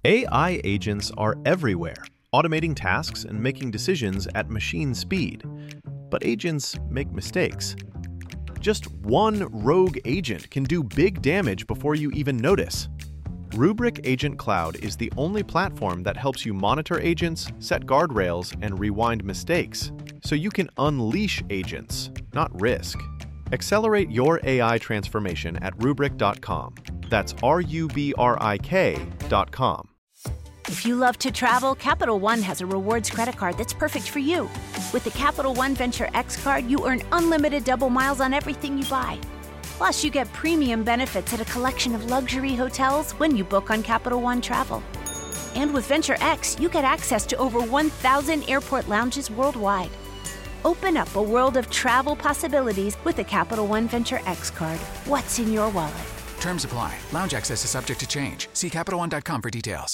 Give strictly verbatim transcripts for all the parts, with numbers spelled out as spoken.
A I agents are everywhere, automating tasks and making decisions at machine speed. But agents make mistakes. Just one rogue agent can do big damage before you even notice. Rubrik Agent Cloud is the only platform that helps you monitor agents, set guardrails, and rewind mistakes, so you can unleash agents, not risk. Accelerate your A I transformation at rubrik dot com. That's R U B R I K dot com. If you love to travel, Capital One has a rewards credit card that's perfect for you. With the Capital One Venture X card, you earn unlimited double miles on everything you buy. Plus, you get premium benefits at a collection of luxury hotels when you book on Capital One Travel. And with Venture X, you get access to over one thousand airport lounges worldwide. Open up a world of travel possibilities with the Capital One Venture X card. What's in your wallet? Terms apply. Lounge access is subject to change. See Capital One dot com for details.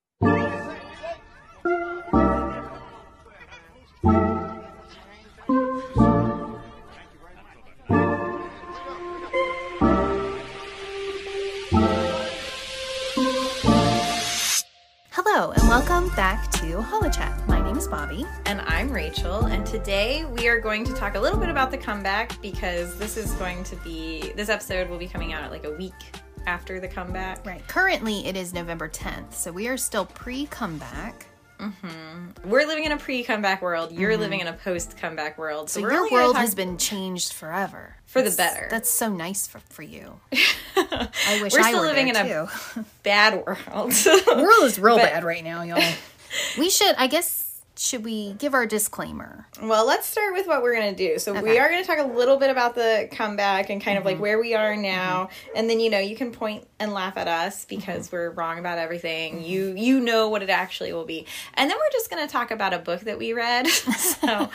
Hello, and welcome back to HoloChat. My name is Bobby. And I'm Rachel, and today we are going to talk a little bit about the comeback because this is going to be, this episode will be coming out like a week after the comeback. Right. Currently, it is November tenth, so we are still pre-comeback. Mm-hmm. We're living in a pre-comeback world. You're mm-hmm. living in a post-comeback world. So, so your really world talk- has been changed forever. For that's, the better. That's so nice for, for you. I wish We're I still were living there, in a too. bad world. The world is real but, bad right now, y'all. We should, I guess... Should we give our disclaimer? Well, let's start with what we're going to do. So okay. we are going to talk a little bit about the comeback and kind mm-hmm. of like where we are now. Mm-hmm. And then, you know, you can point and laugh at us because mm-hmm. we're wrong about everything. Mm-hmm. You you know what it actually will be. And then we're just going to talk about a book that we read. So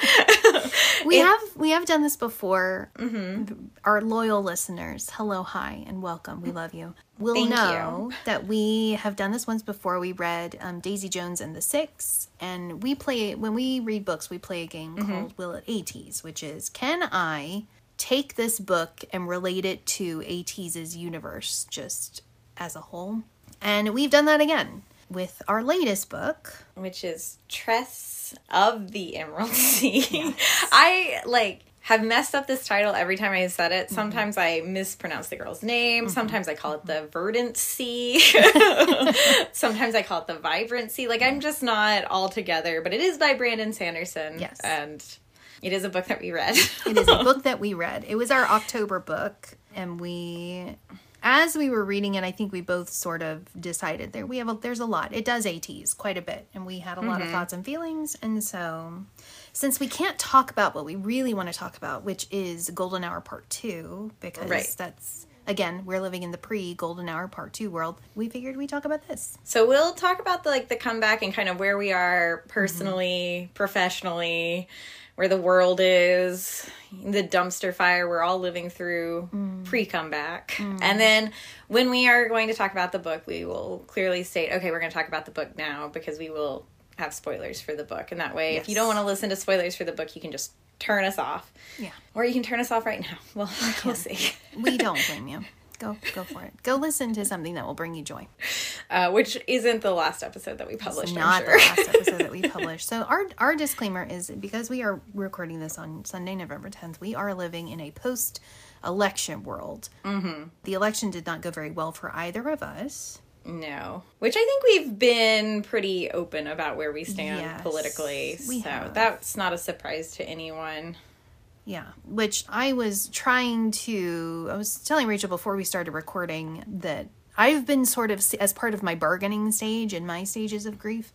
we it, have we have done this before. Mm-hmm. Our loyal listeners, hello, hi, and welcome. We love you. We'll Thank know you. that we have done this once before. We read um, Daisy Jones and the Six, and we play, when we read books, we play a game mm-hmm. called Will It A-Tease, which is, can I take this book and relate it to A-Tease's universe just as a whole? And we've done that again with our latest book. Which is Tress of the Emerald Sea. Yes. I, like... have messed up this title every time I said it. Sometimes mm-hmm. I mispronounce the girl's name. Mm-hmm. Sometimes I call it the Verdant Sea. Sometimes I call it the Vibrant Sea. Like, I'm just not all together. But it is by Brandon Sanderson. Yes. And it is a book that we read. It is a book that we read. It was our October book. And we... As we were reading it, I think we both sort of decided there we have a, there's a lot. It does A-tease quite a bit. And we had a mm-hmm. lot of thoughts and feelings. And so... Since we can't talk about what we really want to talk about, which is Golden Hour Part two, because right. that's, again, we're living in the pre-Golden Hour Part two world, we figured we'd talk about this. So we'll talk about the, like the comeback and kind of where we are personally, mm-hmm. professionally, where the world is, the dumpster fire we're all living through mm. pre-comeback. Mm. And then when we are going to talk about the book, we will clearly state, okay, we're going to talk about the book now because we will... have spoilers for the book, and that way yes. if you don't want to listen to spoilers for the book, you can just turn us off. Yeah. Or you can turn us off right now. Well, we'll see. We don't blame you. Go go for it. Go listen to something that will bring you joy. Uh, which isn't the last episode that we published, it's not I'm sure. the last episode that we published. So our our disclaimer is, because we are recording this on Sunday, November tenth, we are living in a post-election world. Mm-hmm. The election did not go very well for either of us. No. Which I think we've been pretty open about where we stand yes, politically. We so have. That's not a surprise to anyone. Yeah. Which I was trying to... I was telling Rachel before we started recording that I've been sort of, as part of my bargaining stage and my stages of grief,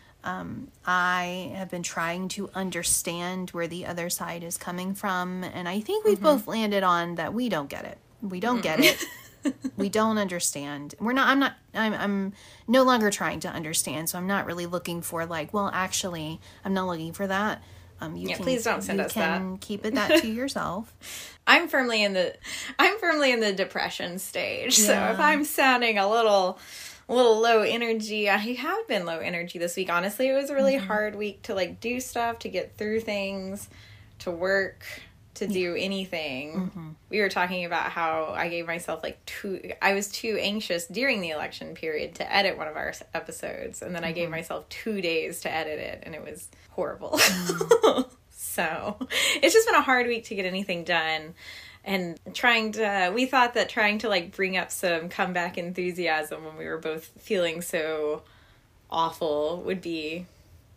um, I have been trying to understand where the other side is coming from. And I think we've mm-hmm. both landed on that we don't get it. We don't mm-hmm. get it. We don't understand. We're not, I'm not, I'm, I'm no longer trying to understand. So I'm not really looking for like, well, actually, I'm not looking for that. Um, you yeah, can, please don't send you us can that. Keep it that to yourself. I'm firmly in the, I'm firmly in the depression stage. Yeah. So if I'm sounding a little, a little low energy, I have been low energy this week. Honestly, it was a really mm-hmm. hard week to like do stuff, to get through things, to work. to do anything. Mm-hmm. We were talking about how I gave myself like two, I was too anxious during the election period to edit one of our episodes. And then mm-hmm. I gave myself two days to edit it, and it was horrible. Mm. So it's just been a hard week to get anything done. And trying to, we thought that trying to like bring up some comeback enthusiasm when we were both feeling so awful would be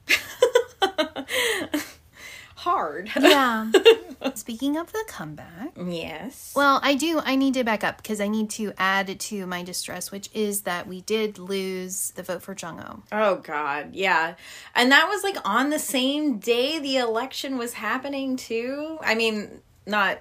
hard. Yeah. Speaking of the comeback. Yes. Well, I do. I need to back up because I need to add to my distress, which is that we did lose the vote for Jong-ho. Oh, God. Yeah. And that was like on the same day the election was happening, too. I mean, not...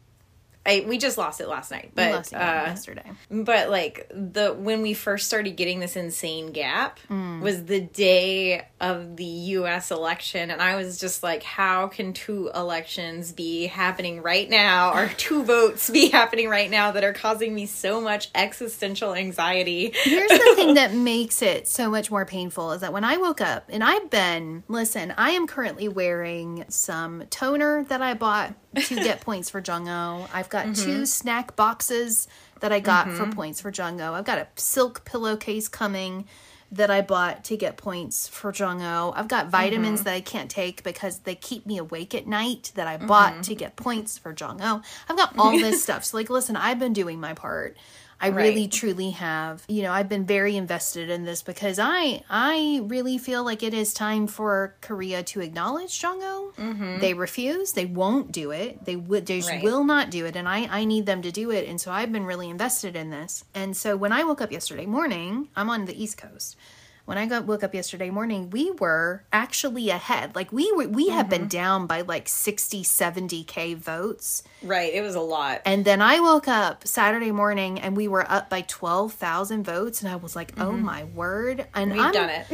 I, we just lost it last night, but we lost it uh, yesterday. But like the when we first started getting this insane gap mm. was the day of the U S election, and I was just like, how can two elections be happening right now, or two votes be happening right now that are causing me so much existential anxiety? Here's the thing that makes it so much more painful is that when I woke up, and I've been listen, I am currently wearing some toner that I bought to get points for Jong-ho. I've got mm-hmm. two snack boxes that I got mm-hmm. for points for Jong-ho. I've got a silk pillowcase coming that I bought to get points for Jong-ho. I've got vitamins mm-hmm. that I can't take because they keep me awake at night that I bought mm-hmm. to get points for Jong-ho. I've got all this stuff. So, like, listen, I've been doing my part. I right. really, truly have. You know, I've been very invested in this because I I really feel like it is time for Korea to acknowledge Jong-ho. Mm-hmm. They refuse. They won't do it. They, w- they right. will not do it. And I, I need them to do it. And so I've been really invested in this. And so when I woke up yesterday morning, I'm on the East Coast. When I got woke up yesterday morning, we were actually ahead. Like, we were, we mm-hmm. have been down by like sixty, seventy K votes. Right. It was a lot. And then I woke up Saturday morning and we were up by twelve thousand votes. And I was like, mm-hmm. oh my word. And We've I'm, done it.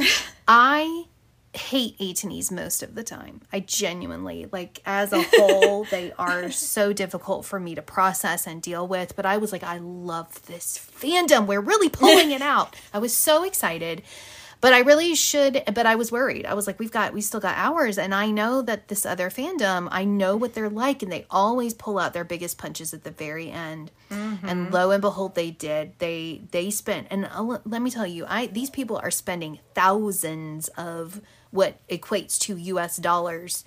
I hate A T N Es most of the time. I genuinely, like, as a whole, they are so difficult for me to process and deal with. But I was like, I love this fandom. We're really pulling it out. I was so excited. But I really should, but I was worried. I was like, we've got, we still got hours. And I know that this other fandom, I know what they're like. And they always pull out their biggest punches at the very end. Mm-hmm. And lo and behold, they did. They, they spent, and I'll, let me tell you, I, these people are spending thousands of what equates to U S dollars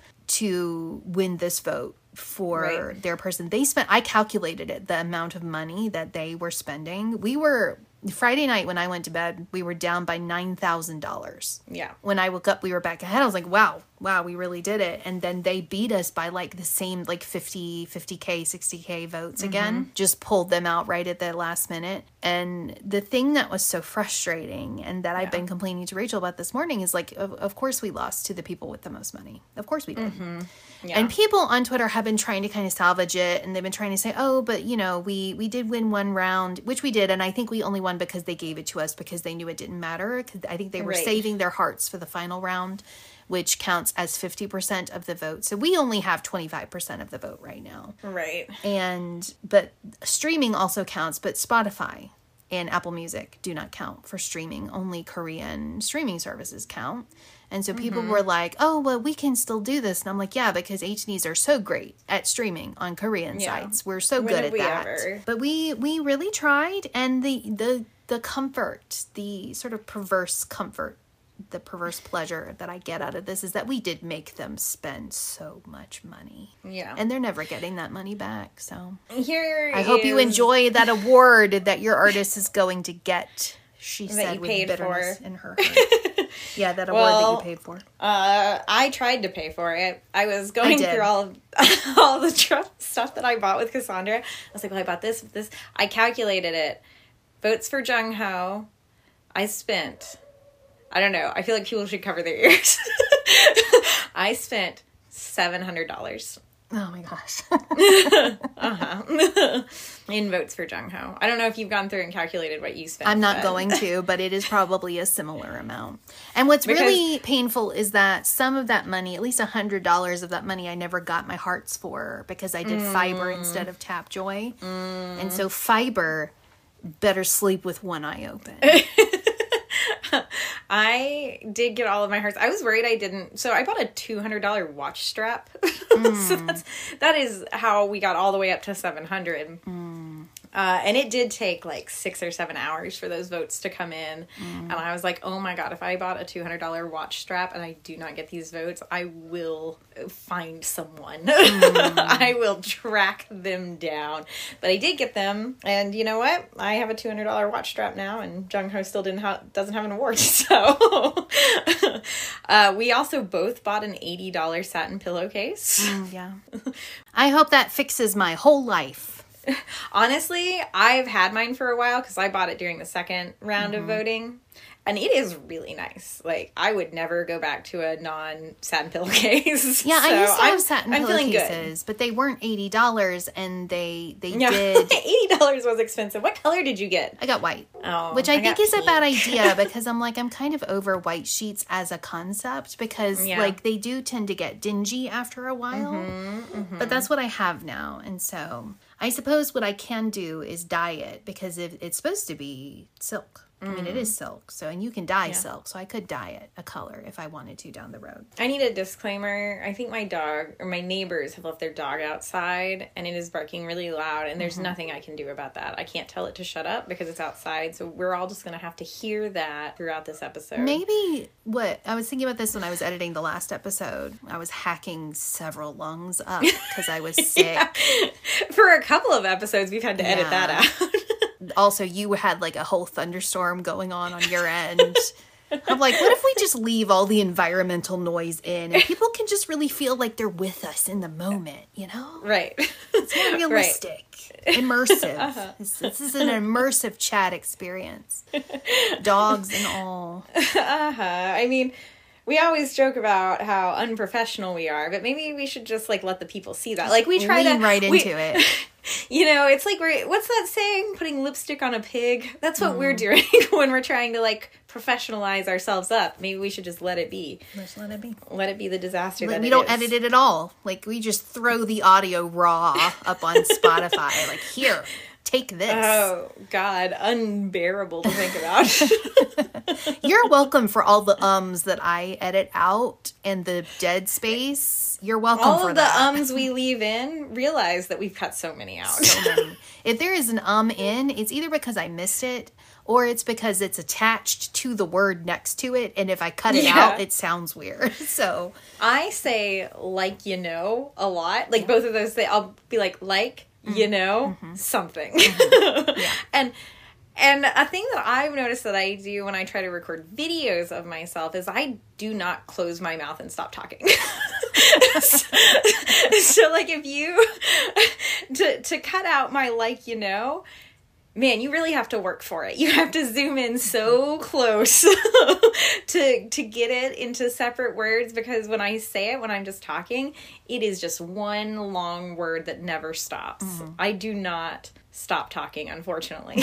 to win this vote for right. their person. They spent, I calculated it, the amount of money that they were spending. We were, Friday night when I went to bed, we were down by nine thousand dollars. Yeah. When I woke up, we were back ahead. I was like, wow, wow, we really did it. And then they beat us by like the same, like fifty, fifty K, sixty K votes mm-hmm. again. Just pulled them out right at the last minute. And the thing that was so frustrating and that yeah. I've been complaining to Rachel about this morning is like, of, of course we lost to the people with the most money. Of course we did. Mm-hmm. Yeah. And people on Twitter have been trying to kind of salvage it, and they've been trying to say, oh, but, you know, we, we did win one round, which we did, and I think we only won because they gave it to us because they knew it didn't matter. Cause I think they were right. saving their hearts for the final round, which counts as fifty percent of the vote. So we only have twenty-five percent of the vote right now. Right. And, but streaming also counts, but Spotify and Apple Music do not count for streaming. Only Korean streaming services count. And so people mm-hmm. were like, oh, well, we can still do this. And I'm like, yeah, because A T N Es are so great at streaming on Korean yeah. sites. We're so when good at we that. Ever? But we we really tried. And the, the, the comfort, the sort of perverse comfort, the perverse pleasure that I get out of this is that we did make them spend so much money. Yeah. And they're never getting that money back. So here I hope is... you enjoy that award that your artist is going to get. She that said you with paid bitterness for. in her heart. Yeah, that award well, that you paid for. Uh, I tried to pay for it. I was going I through all of, all the tr- stuff that I bought with Cassandra. I was like, well, I bought this, this. I calculated it. Votes for Jong-ho. I spent, I don't know. I feel like people should cover their ears. I spent seven hundred dollars. Oh my gosh. uh-huh. In votes for Jong-ho. I don't know if you've gone through and calculated what you spent. I'm not but... going to, but it is probably a similar amount. And what's because... really painful is that some of that money, at least one hundred dollars of that money, I never got my hearts for because I did mm. Fiber instead of Tapjoy. Mm. And so Fiber better sleep with one eye open. I did get all of my hearts. I was worried I didn't. So I bought a two hundred dollars watch strap. Mm. So that's, that is how we got all the way up to seven hundred. Mm. Uh, and it did take like six or seven hours for those votes to come in. Mm. And I was like, oh my God, if I bought a two hundred dollars watch strap and I do not get these votes, I will find someone. Mm. I will track them down. But I did get them. And you know what? I have a two hundred dollars watch strap now, and Jung Ho still didn't ha- doesn't have an award. So uh, we also both bought an eighty dollars satin pillowcase. Mm, yeah. I hope that fixes my whole life. Honestly, I've had mine for a while because I bought it during the second round mm-hmm. of voting. And it is really nice. Like, I would never go back to a non-satin pillowcase. Yeah, so I used to have I'm, satin I'm pillowcases, but they weren't eighty dollars, and they they yeah. did... eighty dollars was expensive. What color did you get? I got white. Oh, which I, I think got is pink. a bad idea, because I'm like, I'm kind of over white sheets as a concept, because, yeah. like, they do tend to get dingy after a while. Mm-hmm, mm-hmm. But that's what I have now, and so... I suppose what I can do is dye it, because if it's supposed to be silk. I mean, it is silk, so, and you can dye yeah. silk, so I could dye it a color if I wanted to down the road. I need a disclaimer. I think my dog, or my neighbors have left their dog outside, and it is barking really loud, and there's mm-hmm. nothing I can do about that. I can't tell it to shut up because it's outside, so we're all just going to have to hear that throughout this episode. Maybe what, I was thinking about this when I was editing the last episode. I was hacking several lungs up because I was sick. yeah. For a couple of episodes, we've had to edit yeah. that out. Also, you had like a whole thunderstorm going on on your end. I'm like, what if we just leave all the environmental noise in and people can just really feel like they're with us in the moment, you know? Right. It's more realistic, right. immersive. Uh-huh. This, this is an immersive chat experience. Dogs and all. Uh-huh. I mean... We always joke about how unprofessional we are, but maybe we should just, like, let the people see that. Like, we try Lean to... right we, into it. You know, it's like we're... What's that saying? Putting lipstick on a pig? That's what mm. we're doing when we're trying to, like, professionalize ourselves up. Maybe we should just let it be. Just let it be. Let it be the disaster like, that we it don't is. edit it at all. Like, we just throw the audio raw up on Spotify. Like, here... Take this. Oh, God. Unbearable to think about. You're welcome for all the ums that I edit out and the dead space. You're welcome all for of that. All of the ums we leave in, realize that we've cut so many out. So many. If there is an um in, it's either because I missed it or it's because it's attached to the word next to it. And if I cut it yeah. out, it sounds weird. So I say, like, you know, a lot. Like, yeah. both of those things. I'll be like, like, you know, mm-hmm. something. Mm-hmm. Yeah. and and a thing that I've noticed that I do when I try to record videos of myself is I do not close my mouth and stop talking. so, so, like, if you, to, to cut out my like, you know, man, you really have to work for it. You have to zoom in so close to to get it into separate words, because when I say it, when I'm just talking, it is just one long word that never stops. Mm-hmm. I do not stop talking, unfortunately.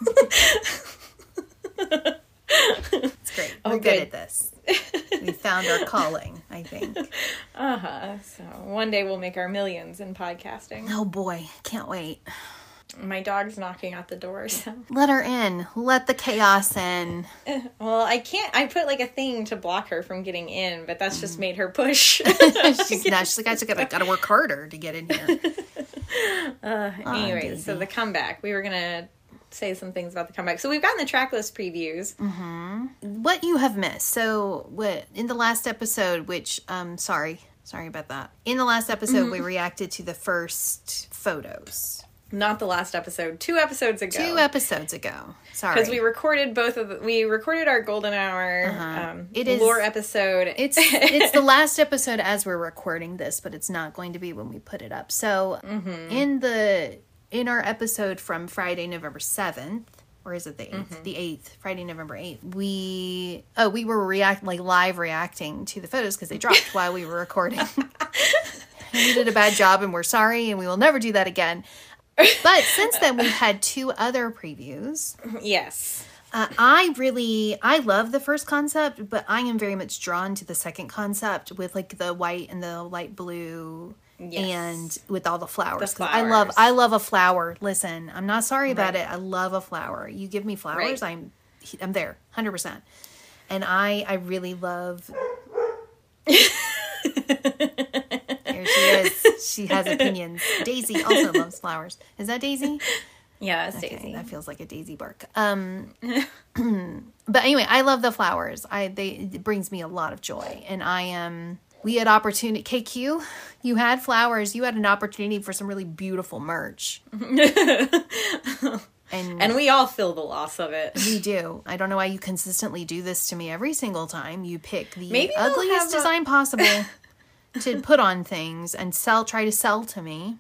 It's great. We're oh, good. good at this. We found our calling, I think. Uh-huh. So one day we'll make our millions in podcasting. Oh boy, can't wait. My dog's knocking at the door, so... Let her in. Let the chaos in. Well, I can't... I put, like, a thing to block her from getting in, but that's mm. just made her push. she's not... She's like, I gotta, gotta work harder to get in here. Uh, oh, anyway, so the comeback. We were gonna say some things about the comeback. So we've gotten the track list previews. Mm-hmm. What you have missed. So, what in the last episode, which... um, Sorry. Sorry about that. In the last episode, mm-hmm. we reacted to the first photos. Not the last episode. Two episodes ago. Two episodes ago. Sorry. Because we recorded both of the, we recorded our golden hour uh-huh. um, it is, lore episode. It's it's the last episode as we're recording this, but it's not going to be when we put it up. So mm-hmm. in the in our episode from Friday, November seventh, or is it the eighth? Mm-hmm. The eighth, Friday, November eighth. We oh we were react like live reacting to the photos because they dropped while we were recording. We did a bad job and we're sorry, and we will never do that again. But since then, we've had two other previews. Yes. Uh, I really, I love the first concept, but I am very much drawn to the second concept with, like, the white and the light blue yes. and with all the flowers. The flowers. I love, I love a flower. Listen, I'm not sorry about right. it. I love a flower. You give me flowers, right. I'm, I'm there, one hundred percent. And I, I really love... There she is. She has opinions. Daisy also loves flowers. Is that Daisy? Yeah, it's Okay, Daisy. that feels like a Daisy bark. Um, but anyway, I love the flowers. I they it brings me a lot of joy, and I am. Um, we had opportunity. K Q, you had flowers. You had an opportunity for some really beautiful merch. And, and we all feel the loss of it. We do. I don't know why you consistently do this to me every single time. You pick the Maybe they'll ugliest have a- design possible to put on things and sell. Try to sell to me.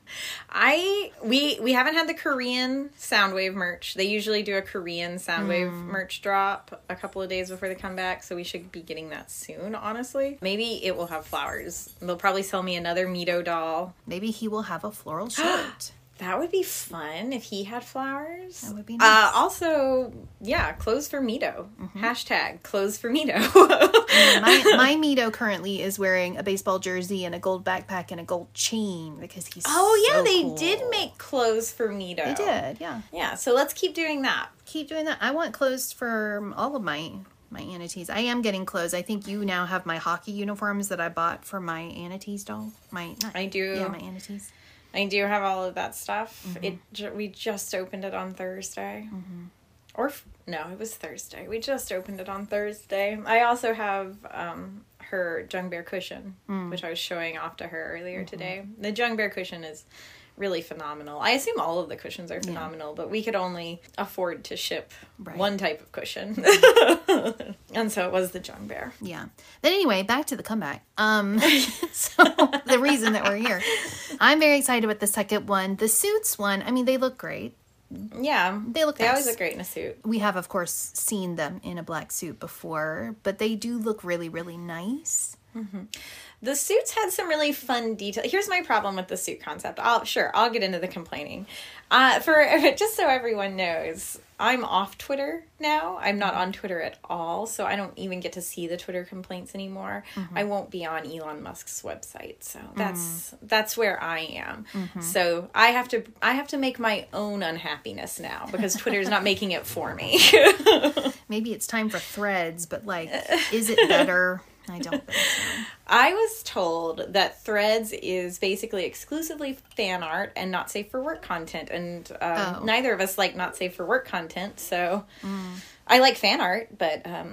I we we haven't had the Korean Soundwave merch. They usually do a Korean Soundwave Mm. merch drop a couple of days before they come back, so we should be getting that soon, honestly. Maybe it will have flowers. They'll probably sell me another Mito doll. Maybe he will have a floral shirt. That would be fun if he had flowers. That would be Uh, nice. also, yeah, clothes for Mito. Mm-hmm. Hashtag clothes for Mito. my my Mito currently is wearing a baseball jersey and a gold backpack and a gold chain because he's Oh, yeah, so they cool. did make clothes for Mito. They did, yeah. Yeah, so let's keep doing that. Keep doing that. I want clothes for all of my my Anities. I am getting clothes. I think you now have my hockey uniforms that I bought for my Anities doll. My not, I do. Yeah, my Anities. I do have all of that stuff. Mm-hmm. It ju- we just opened it on Thursday. Mm-hmm. Or f- no, it was Thursday. We just opened it on Thursday. I also have um, her Jung Bear cushion, Mm. which I was showing off to her earlier Mm-hmm. today. The Jung Bear cushion is really phenomenal. I assume all of the cushions are phenomenal, but we could only afford to ship Right. one type of cushion. And so it was the Jung Bear. Yeah. Then anyway, back to the comeback. Um, so the reason that we're here, I'm very excited with the second one. The suits one, I mean, they look great. Yeah. They look They nice. always look great in a suit. We have, of course, seen them in a black suit before, but they do look really, really nice. The suits had some really fun detail. Here's my problem with the suit concept. I'll sure I'll get into the complaining. Uh, for just so everyone knows, I'm off Twitter now. I'm not on Twitter at all, so I don't even get to see the Twitter complaints anymore. Mm-hmm. I won't be on Elon Musk's website, so that's mm. that's where I am. Mm-hmm. So I have to I have to make my own unhappiness now because Twitter's not making it for me. Maybe it's time for Threads, but like, is it better? I don't think so. I was told that Threads is basically exclusively fan art and not safe for work content, and um, Oh. neither of us like not safe for work content, so I like fan art, but um,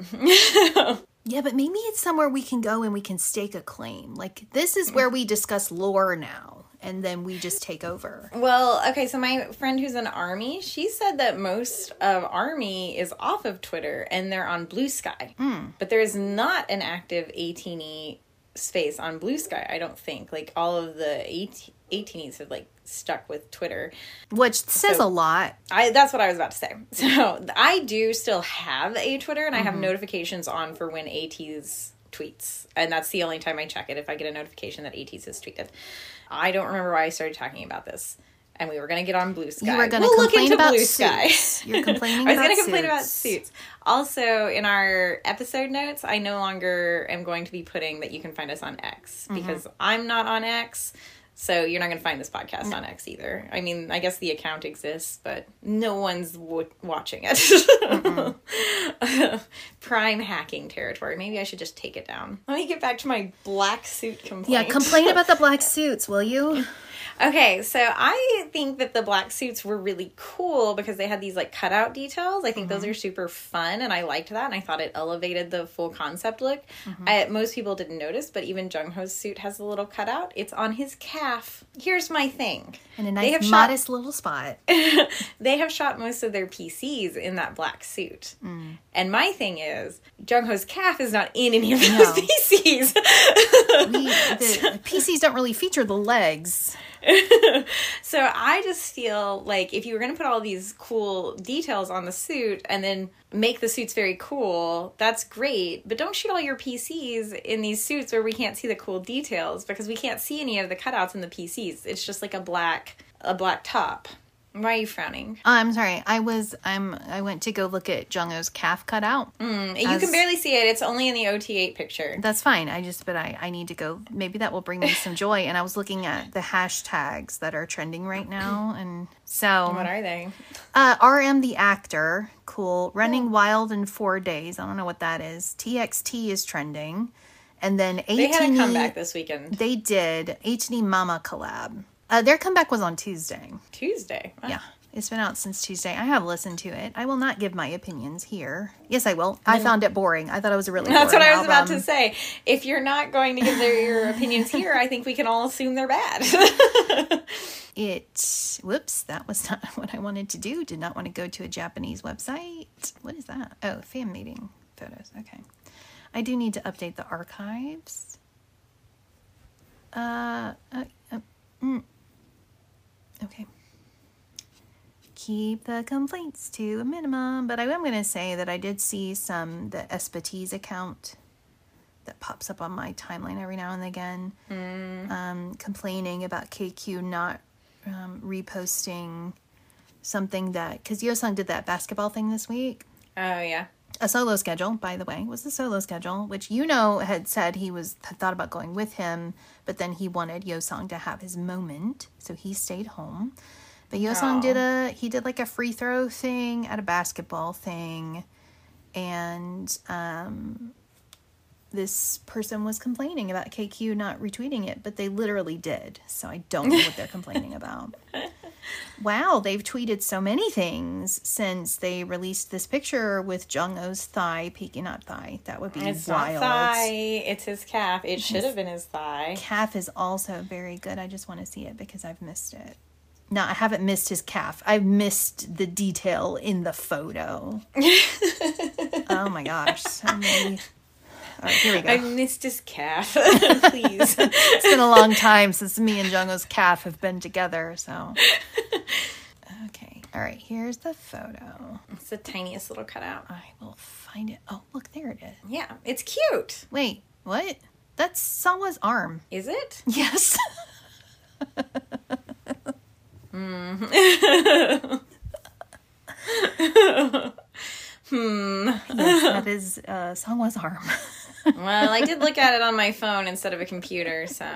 Yeah, but maybe it's somewhere we can go and we can stake a claim. Like, this is where we discuss lore now, and then we just take over. well, okay, so my friend who's in Army, she said that most of Army is off of Twitter and they're on Blue Sky, but there's not an active eighteen E space on Blue Sky, I don't think. Like, all of the eighteen Es have, like, stuck with Twitter. Which says So- a lot. I that's what I was about to say. So I do still have a Twitter, and I have notifications on for when ATEEZ tweets, and that's the only time I check it, if I get a notification that ATEEZ has tweeted. I don't remember why I started talking about this, and we were going to get on Blue Sky. You were going to We'll look complain into about Blue Sky. suits. You're complaining I was about going to complain about suits. suits. Also, in our episode notes, I no longer am going to be putting that you can find us on X, because I'm not on X. So you're not going to find this podcast on X either. I mean, I guess the account exists, but no one's w- watching it. Prime hacking territory. Maybe I should just take it down. Let me get back to my black suit complaint. Yeah, complain about the black suits, will you? Okay, so I think that the black suits were really cool because they had these like cutout details. I think those are super fun, and I liked that, and I thought it elevated the full concept look. I, most people didn't notice, but even Jung Ho's suit has a little cutout. It's on his calf. Here's my thing. In a They have nice, shot- modest little spot. They have shot most of their P Cs in that black suit. And my thing is, Jung Ho's calf is not in any of those No. P Cs. We, the P Cs don't really feature the legs. So I just feel like if you were going to put all these cool details on the suit and then make the suits very cool, that's great. But don't shoot all your P Cs in these suits where we can't see the cool details, because we can't see any of the cutouts in the P Cs. It's just like a black a black top. Why are you frowning? Oh, I'm sorry. I was, I'm, I went to go look at Jung-Ho's calf cutout. Mm, you As- can barely see it. It's only in the O T eight picture. That's fine. I just, but I, I need to go. Maybe that will bring me some joy. And I was looking at the hashtags that are trending right now. And so, What are they? uh, R M the actor, cool. Running Wild in four days. I don't know what that is. T X T is trending. And then A T and E... They had a comeback this weekend. They did. A T and E Mama collab. Uh, their comeback was on Tuesday. Tuesday? Wow. Yeah. It's been out since Tuesday. I have listened to it. I will not give my opinions here. Yes, I will. I found it boring. I thought it was a really boring That's what I was album. about to say. If you're not going to give their, your opinions here, I think we can all assume they're bad. It, whoops, that was not what I wanted to do. Did not want to go to a Japanese website. What is that? Oh, fan meeting photos. Okay. I do need to update the archives. Uh, uh, uh mm. Okay. Keep the complaints to a minimum, but I am going to say that I did see some, the Espetees account that pops up on my timeline every now and again, mm. um, complaining about K Q not um, reposting something that, because Yeosang did that basketball thing this week. Oh, yeah. A solo schedule, by the way, was the solo schedule, which Yuno had said he was had thought about going with him, but then he wanted Yeosang to have his moment, so he stayed home. But Yeosang did a, he did like a free throw thing at a basketball thing, and um, this person was complaining about K Q not retweeting it, but they literally did, so I don't know what they're complaining about. Wow, they've tweeted so many things since they released this picture with Jung-Oh's thigh peeking out thigh. That would be it's wild. It's not thigh, it's his calf. It should have been his thigh. Calf is also very good. I just want to see it because I've missed it. No, I haven't missed his calf. I've missed the detail in the photo. Oh my gosh. So many. All right, here we go. I missed his calf. Please. It's been a long time since me and Jung-Oh's calf have been together, so. Okay. All right, here's the photo. It's the tiniest little cutout. I will find it. Oh, look, there it is. Yeah, it's cute. Wait, what? That's Sawa's arm. Is it? Yes. Hmm. hmm. Yes, that is uh, Sangwa's arm. Well, I did look at it on my phone instead of a computer, so.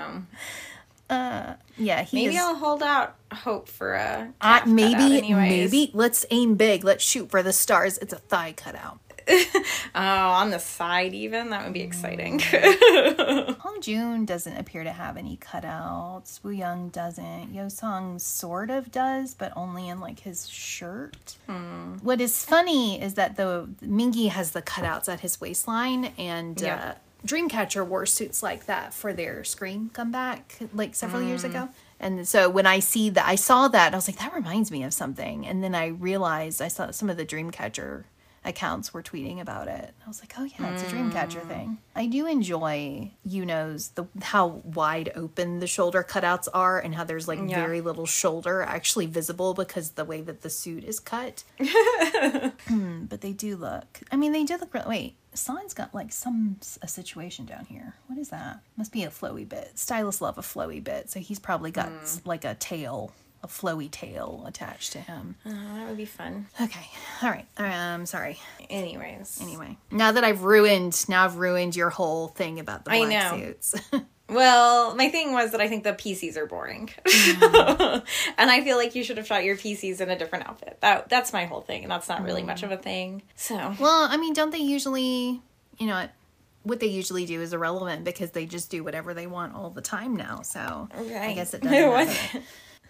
Uh, yeah, he maybe is... I'll hold out hope for a. Uh, maybe, maybe. Let's aim big. Let's shoot for the stars. It's a thigh cutout. Oh, on the side even? That would be exciting. Hongjoong doesn't appear to have any cutouts. Wooyoung doesn't. Yeosang sort of does, but only in like his shirt. Hmm. What is funny is that the Mingi has the cutouts at his waistline, and yeah. uh, Dreamcatcher wore suits like that for their Scream comeback like several mm. years ago. And so when I see that, I saw that, I was like, that reminds me of something. And then I realized I saw some of the Dreamcatcher accounts were tweeting about it. I was like, oh yeah, it's a Dreamcatcher mm. thing. I do enjoy, you know, the how wide open the shoulder cutouts are and how there's like yeah. very little shoulder actually visible because the way that the suit is cut. mm, but they do look, I mean, they do look, re- wait, San's got like some, a situation down here. What is that? Must be a flowy bit. Stylists love a flowy bit, so he's probably got mm. like a tail. A flowy tail attached to him. Oh, that would be fun. Okay. All right. Um, sorry. Anyways. Anyway. Now that I've ruined, now I've ruined your whole thing about the black I know. suits. Well, my thing was that I think the P Cs are boring. Mm. And I feel like you should have shot your P Cs in a different outfit. That That's my whole thing, and that's not really mm. much of a thing. So. Well, I mean, don't they usually, you know, what they usually do is irrelevant because they just do whatever they want all the time now. So okay. I guess it doesn't matter.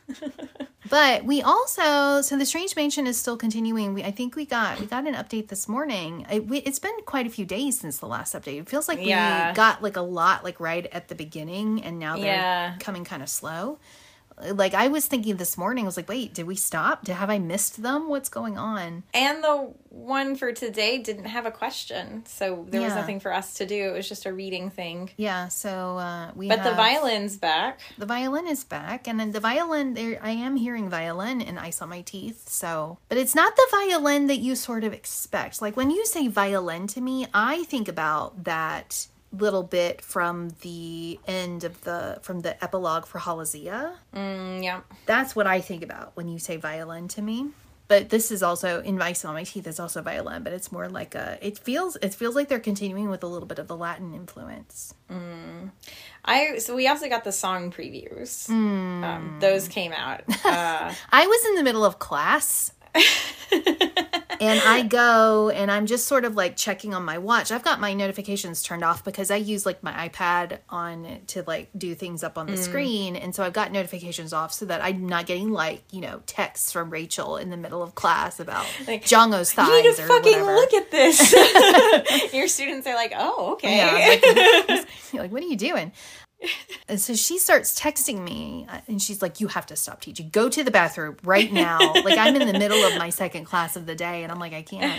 But we also, so the Strange Mansion is still continuing. We, I think we got we got an update this morning. It, we, it's been quite a few days since the last update. It feels like yeah. we got like a lot like right at the beginning, and now they're yeah. coming kind of slow. Like I was thinking this morning, I was like, wait, did we stop? Did, have I missed them? What's going on? And the one for today didn't have a question, so there yeah. was nothing for us to do. It was just a reading thing. Yeah, so uh, we But have, the violin's back. The violin is back, and then the violin, there I am hearing violin and Ice on My Teeth, so... But it's not the violin that you sort of expect. Like, when you say violin to me, I think about that... little bit from the end of the from the epilogue for Halazia. Mm, yeah. That's what I think about when you say violin to me. But this is also in Ice on My Teeth is also violin, but it's more like a it feels it feels like they're continuing with a little bit of the Latin influence. Mm. I so we also got the song previews. Mm. Um, those came out. Uh, I was in the middle of class. And I go and I'm just sort of like checking on my watch. I've got my notifications turned off because I use like my iPad on to like do things up on the mm. screen. And so I've got notifications off so that I'm not getting like, you know, texts from Rachel in the middle of class about like, Jongho's thighs. You need to or fucking whatever. Look at this. Your students are like, oh, okay. Yeah, like, like, what are you doing? And so she starts texting me and she's like, you have to stop teaching. Go to the bathroom right now. Like I'm in the middle of my second class of the day and I'm like, I can't.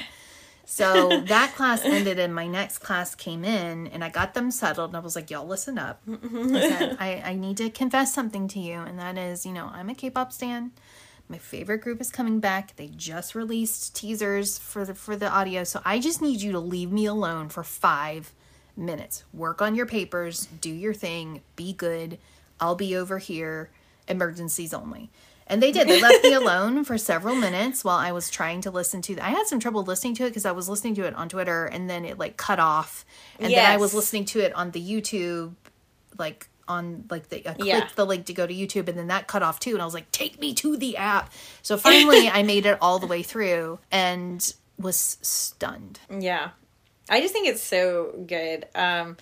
So that class ended and my next class came in and I got them settled and I was like, y'all listen up. I said, I, I need to confess something to you. And that is, you know, I'm a K-pop stan. My favorite group is coming back. They just released teasers for the, for the audio. So I just need you to leave me alone for five minutes. Work on your papers, do your thing, be good. I'll be over here, emergencies only. And they did. They left me alone for several minutes while I was trying to listen to. I had some trouble listening to it because I was listening to it on Twitter and then it like cut off. And yes. then I was listening to it on the YouTube, like on like the I clicked yeah. the link to go to YouTube and then that cut off too. And I was like, take me to the app. So finally I made it all the way through and was stunned. Yeah. I just think it's so good. Um,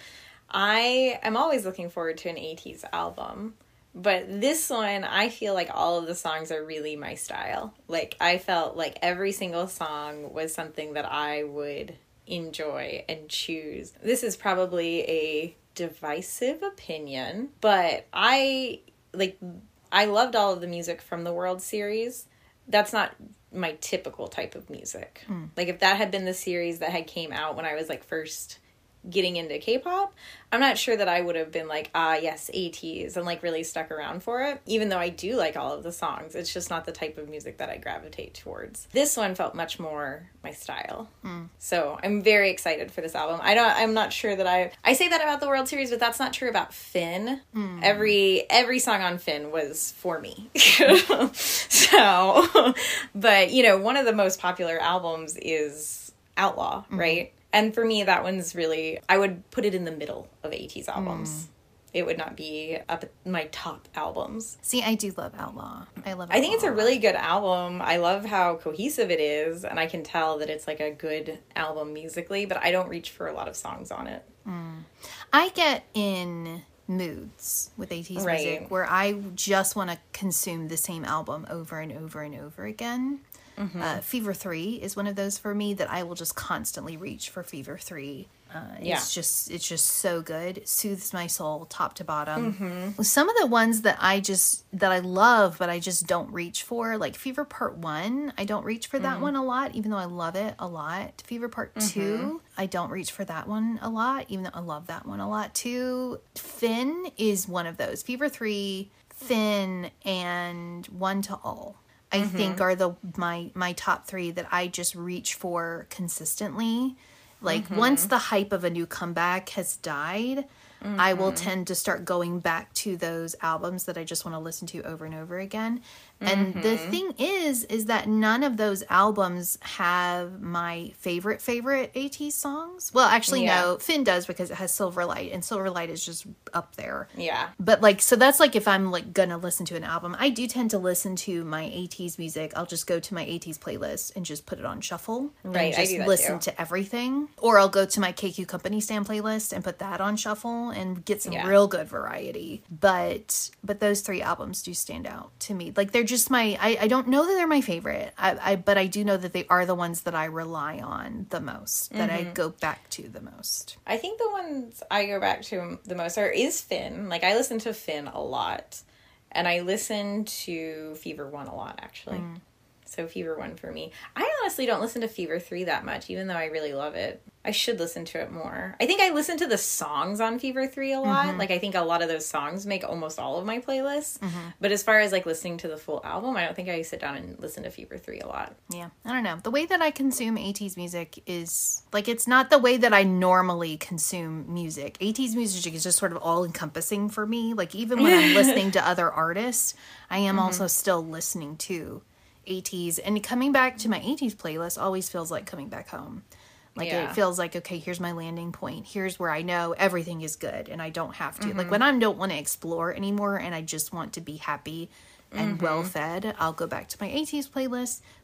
I am always looking forward to an eighties album, but this one, I feel like all of the songs are really my style. Like, I felt like every single song was something that I would enjoy and choose. This is probably a divisive opinion, but I, like, I loved all of the music from the World Series. That's not my typical type of music. Mm. Like if that had been the series that had came out when I was like first getting into K-pop, I'm not sure that I would have been like, ah, yes, eighties and like really stuck around for it. Even though I do like all of the songs, it's just not the type of music that I gravitate towards. This one felt much more my style. Mm. So I'm very excited for this album. I don't, I'm not sure that I, I say that about the World Series, but that's not true about Finn. Mm. Every, every song on Finn was for me. So, but you know, one of the most popular albums is Outlaw, mm-hmm. right? And for me, that one's really, I would put it in the middle of eighties albums. Mm. It would not be up at my top albums. See, I do love Outlaw. I love Outlaw. I think it's a really good album. I love how cohesive it is. And I can tell that it's like a good album musically, but I don't reach for a lot of songs on it. Mm. I get in moods with eighties right. music where I just want to consume the same album over and over and over again. Mm-hmm. Uh, Fever three is one of those for me that I will just constantly reach for Fever three. Uh, yeah. It's just it's just so good. It soothes my soul top to bottom. Mm-hmm. Some of the ones that I just that I love but I just don't reach for, like Fever Part one, I don't reach for that mm-hmm. one a lot, even though I love it a lot. Fever Part mm-hmm. two, I don't reach for that one a lot, even though I love that one a lot too. Finn is one of those. Fever three, Finn, and One to All. I mm-hmm. think are the my my top three that I just reach for consistently. Like mm-hmm. once the hype of a new comeback has died, mm-hmm. I will tend to start going back to those albums that I just want to listen to over and over again. And mm-hmm. the thing is, is that none of those albums have my favorite, favorite eighties songs. Well, actually, yeah. no. Finn does because it has Silverlight, and Silverlight is just up there. Yeah. But, like, so that's, like, if I'm, like, gonna listen to an album. I do tend to listen to my eighties music. I'll just go to my eighties playlist and just put it on shuffle. Right, and just I do that listen too. to everything. Or I'll go to my K Q Company Stand playlist and put that on shuffle and get some yeah. real good variety. But, but those three albums do stand out to me. Like, they're just my, I, I don't know that they're my favorite, I, I but I do know that they are the ones that I rely on the most, that mm-hmm. I go back to the most. I think the ones I go back to the most are is Finn. Like, I listen to Finn a lot, and I listen to Fever one a lot, actually. Mm. So Fever one for me. I honestly don't listen to Fever three that much, even though I really love it. I should listen to it more. I think I listen to the songs on Fever three a lot. Mm-hmm. Like, I think a lot of those songs make almost all of my playlists. Mm-hmm. But as far as, like, listening to the full album, I don't think I sit down and listen to Fever three a lot. Yeah. I don't know. The way that I consume eighties music is, like, it's not the way that I normally consume music. eighties music is just sort of all-encompassing for me. Like, even when I'm listening to other artists, I am mm-hmm. also still listening to eighties. And coming back to my eighties playlist always feels like coming back home. Like, yeah. it feels like, okay, here's my landing point. Here's where I know everything is good and I don't have to. Mm-hmm. Like, when I don't want to explore anymore and I just want to be happy and mm-hmm. well-fed, I'll go back to my eighties playlist,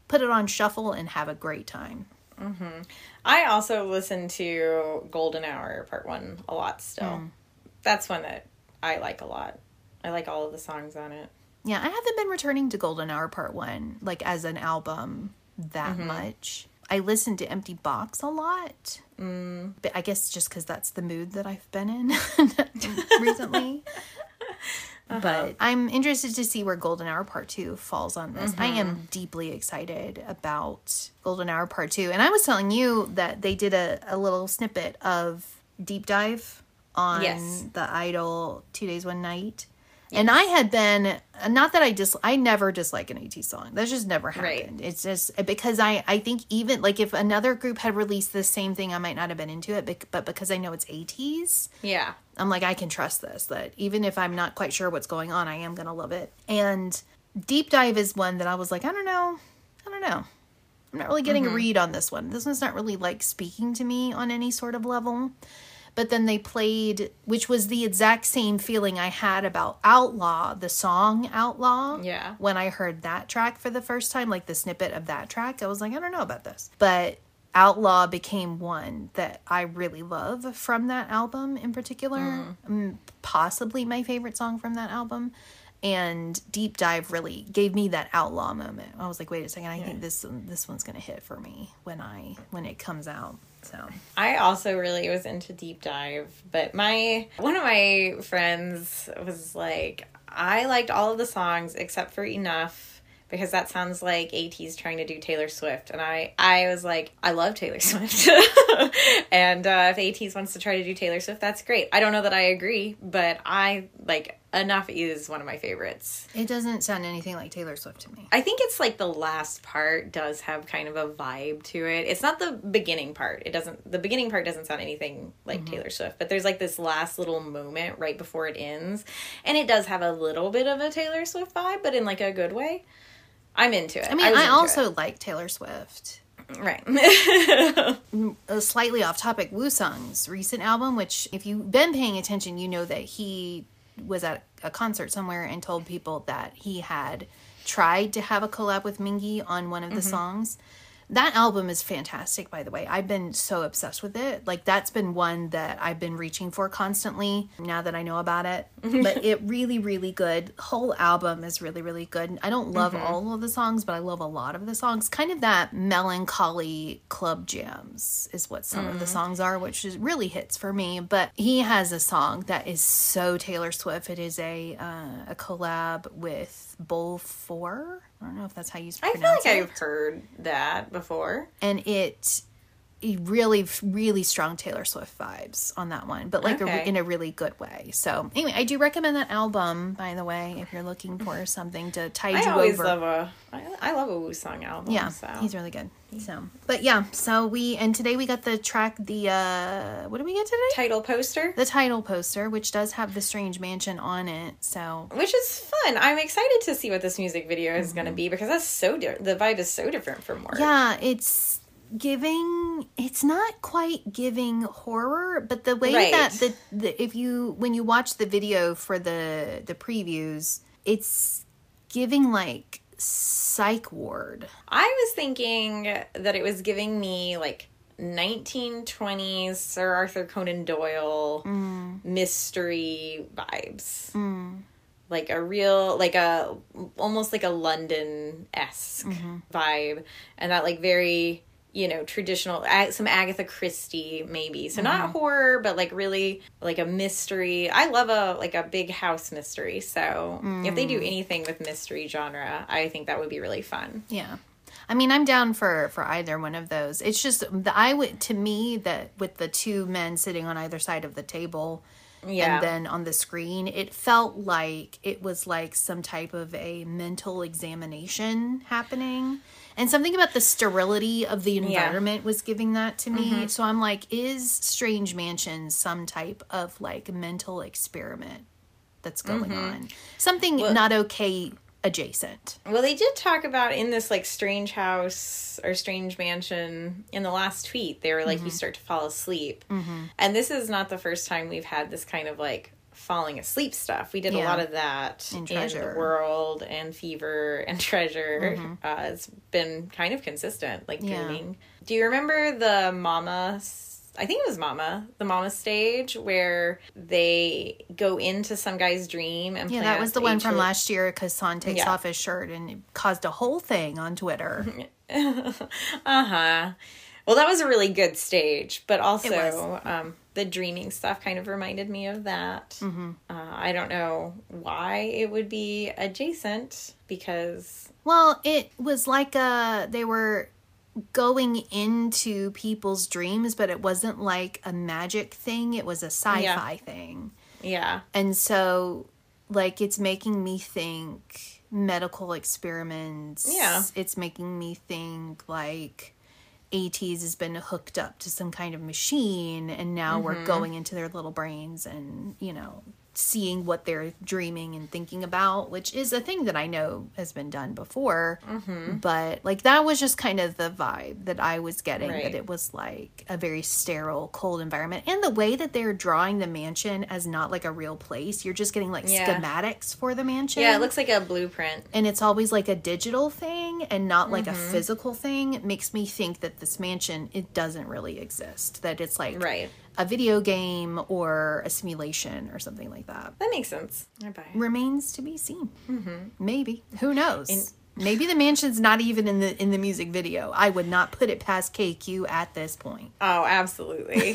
put it on shuffle and have a great time. Mm-hmm. I also listen to Golden Hour Part One a lot still. Mm. That's one that I like a lot. I like all of the songs on it. Yeah, I haven't been returning to Golden Hour Part One, like, as an album that mm-hmm. much. I listen to Empty Box a lot. Mm. But I guess just because that's the mood that I've been in recently. Uh-huh. But I'm interested to see where Golden Hour Part two falls on this. Mm-hmm. I am deeply excited about Golden Hour Part two. And I was telling you that they did a, a little snippet of Deep Dive on yes. the Idol Two Days, One Night. Yes. And I had been, not that I dis, I never dislike an ATEEZ song. That's just never happened. Right. It's just because I, I think even, like, if another group had released the same thing, I might not have been into it. But because I know it's ATEEZ, yeah, I'm like, I can trust this. That even if I'm not quite sure what's going on, I am going to love it. And Deep Dive is one that I was like, I don't know. I don't know. I'm not really getting mm-hmm. a read on this one. This one's not really, like, speaking to me on any sort of level. But then they played, which was the exact same feeling I had about Outlaw, the song Outlaw. Yeah. When I heard that track for the first time, like the snippet of that track, I was like, I don't know about this. But Outlaw became one that I really love from that album in particular. Mm. Possibly my favorite song from that album. And Deep Dive really gave me that Outlaw moment. I was like, wait a second, I yeah. think this this one's going to hit for me when I when it comes out. So I also really was into Deep Dive, but my one of my friends was like, I liked all of the songs except for Enough, because that sounds like ATEEZ trying to do Taylor Swift. And I, I was like, I love Taylor Swift. And uh, if ATEEZ wants to try to do Taylor Swift, that's great. I don't know that I agree, but I, like, Enough is one of my favorites. It doesn't sound anything like Taylor Swift to me. I think it's like the last part does have kind of a vibe to it. It's not the beginning part. It doesn't, the beginning part doesn't sound anything like mm-hmm. Taylor Swift, but there's like this last little moment right before it ends. And it does have a little bit of a Taylor Swift vibe, but in like a good way. I'm into it. I mean, I, I also it. like Taylor Swift. Right. A slightly off topic, Woosung's recent album, which if you've been paying attention, you know that he was at a concert somewhere and told people that he had tried to have a collab with Mingy on one of the mm-hmm. songs. That album is fantastic, by the way. I've been so obsessed with it. Like, that's been one that I've been reaching for constantly now that I know about it. But it really, really good. The whole album is really, really good. I don't love mm-hmm. all of the songs, but I love a lot of the songs. Kind of that melancholy club jams is what some mm. of the songs are, which is really hits for me. But he has a song that is so Taylor Swift. It is a uh, a collab with Bull four. I don't know if that's how you pronounce it. I feel like it. I've heard that before. And it, it really, really strong Taylor Swift vibes on that one, but like okay. a, in a really good way. So anyway, I do recommend that album, by the way, if you're looking for something to tide I you always over. Love a, I, I love a Woosung album. Yeah, so. He's really good. So, but yeah, so we, and today we got the track, the, uh, what did we get today? Title poster. The title poster, which does have the Strange Mansion on it, so. Which is fun. I'm excited to see what this music video is mm-hmm. going to be, because that's so different. The vibe is so different from Work. Yeah, it's giving, it's not quite giving horror, but the way right. that the, the, if you, when you watch the video for the, the previews, it's giving like Psych Ward. I was thinking that it was giving me like nineteen twenties Sir Arthur Conan Doyle mm. mystery vibes. Mm. Like a real, like a, almost like a London-esque mm-hmm. vibe. And that like very, you know, traditional, some Agatha Christie maybe. So mm-hmm. not horror, but like really like a mystery. I love a, like a big house mystery. So mm. if they do anything with mystery genre, I think that would be really fun. Yeah. I mean, I'm down for, for either one of those. It's just, the I would, to me, that with the two men sitting on either side of the table, yeah. and then on the screen, it felt like it was like some type of a mental examination happening. And something about the sterility of the environment yeah. was giving that to me. Mm-hmm. So I'm like, is Strange Mansion some type of like mental experiment that's going mm-hmm. on? Something well, not okay adjacent. Well, they did talk about in this like strange house or strange mansion in the last tweet. They were like, mm-hmm. you start to fall asleep. Mm-hmm. And this is not the first time we've had this kind of like falling asleep stuff. We did Yeah. a lot of that And in Treasure. The World and Fever and Treasure. Mm-hmm. Uh, it's been kind of consistent, like Yeah. dreaming. Do you remember the Mama? I think it was Mama, the Mama stage where they go into some guy's dream and Yeah, plant that was the one a from chili- last year because Son takes Yeah. off his shirt and it caused a whole thing on Twitter. Uh-huh. Well, that was a really good stage, but It also um, the dreaming stuff kind of reminded me of that. Mm-hmm. Uh, I don't know why it would be adjacent because, Well, it was like a, they were going into people's dreams, but it wasn't like a magic thing. It was a sci-fi Yeah. thing. yeah, And so, like, it's making me think medical experiments. Yeah. It's making me think, like, ATs has been hooked up to some kind of machine, and now we're going into their little brains and, you know, seeing what they're dreaming and thinking about, which is a thing that I know has been done before. Mm-hmm. But, like, that was just kind of the vibe that I was getting, Right. that it was, like, a very sterile, cold environment. And the way that they're drawing the mansion as not, like, a real place, you're just getting, like, Yeah. schematics for the mansion. yeah, it looks like a blueprint. And it's always, like, a digital thing and not, like, Mm-hmm. a physical thing. It makes me think that this mansion, it doesn't really exist. That it's, like, Right. a video game or a simulation or something like that. That makes sense. I buy it. Remains to be seen. Mm-hmm. Maybe. Who knows? Maybe the mansion's not even in the in the music video. I would not put it past K Q at this point. Oh, absolutely.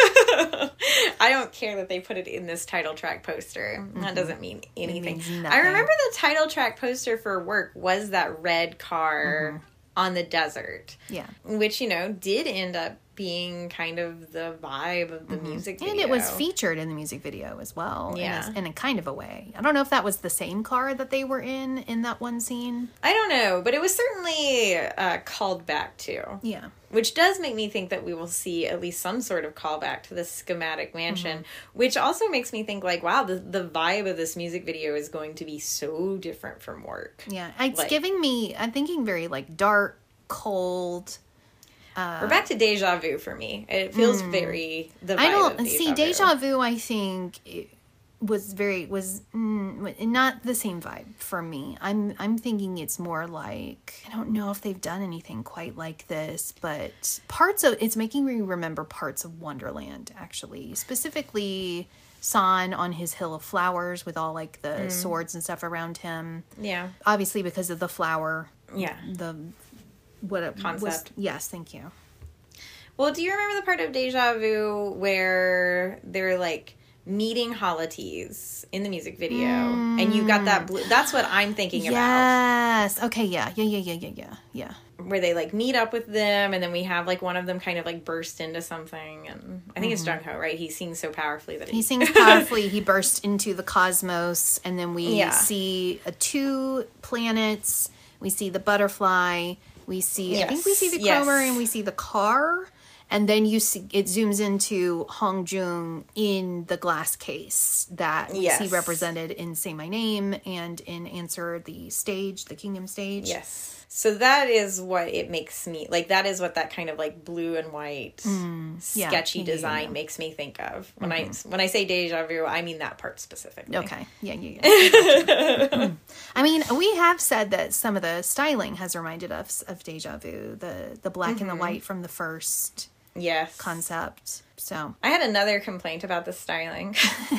I don't care that they put it in this title track poster. That doesn't mean anything. means I nothing. remember the title track poster for Work was that red car on the desert. Yeah. Which, you know, did end up being kind of the vibe of the music video. And it was featured in the music video as well. Yeah. In a, in a kind of a way. I don't know if that was the same car that they were in in that one scene. I don't know, but it was certainly uh, called back to. Yeah. Which does make me think that we will see at least some sort of callback to the schematic mansion, which also makes me think, like, wow, the, the vibe of this music video is going to be so different from Work. Yeah. It's Like- giving me, I'm thinking very, like, dark, cold. We're back to Deja Vu for me. It feels very the vibe I don't of see Deja Vu. I think it was very was mm, not the same vibe for me. I'm I'm thinking it's more like, I don't know if they've done anything quite like this, but parts of it's making me remember parts of Wonderland, actually, specifically San on his hill of flowers with all, like, the swords and stuff around him. Yeah. Obviously because of the flower. Yeah. The what it Concept. was. Yes, thank you. Well, do you remember the part of Deja Vu where they're, like, meeting Holotees in the music video? And you got that blue... That's what I'm thinking about. Yes. Okay, yeah. Yeah, yeah, yeah, yeah, yeah. Yeah. Where they, like, meet up with them, and then we have, like, one of them kind of, like, burst into something. And I think it's Jung Ho, right? He sings so powerfully that He sings powerfully. He bursts into the cosmos, and then we Yeah. see uh, two planets. We see the butterfly. We see, I think we see the Yes, Cromer, yes. and we see the car. And then you see it zooms into Hong Jung in the glass case that we see Yes. represented in Say My Name and in Answer the Stage, the Kingdom stage. Yes. So that is what it makes me... Like, that is what that kind of, like, blue and white yeah. sketchy Yeah, yeah, design yeah. makes me think of. When I when I say Deja Vu, I mean that part specifically. Okay. Yeah, yeah, yeah. Gotcha. I mean, we have said that some of the styling has reminded us of Deja Vu, the the black and the white from the first Yes. concept. So I had another complaint about the styling.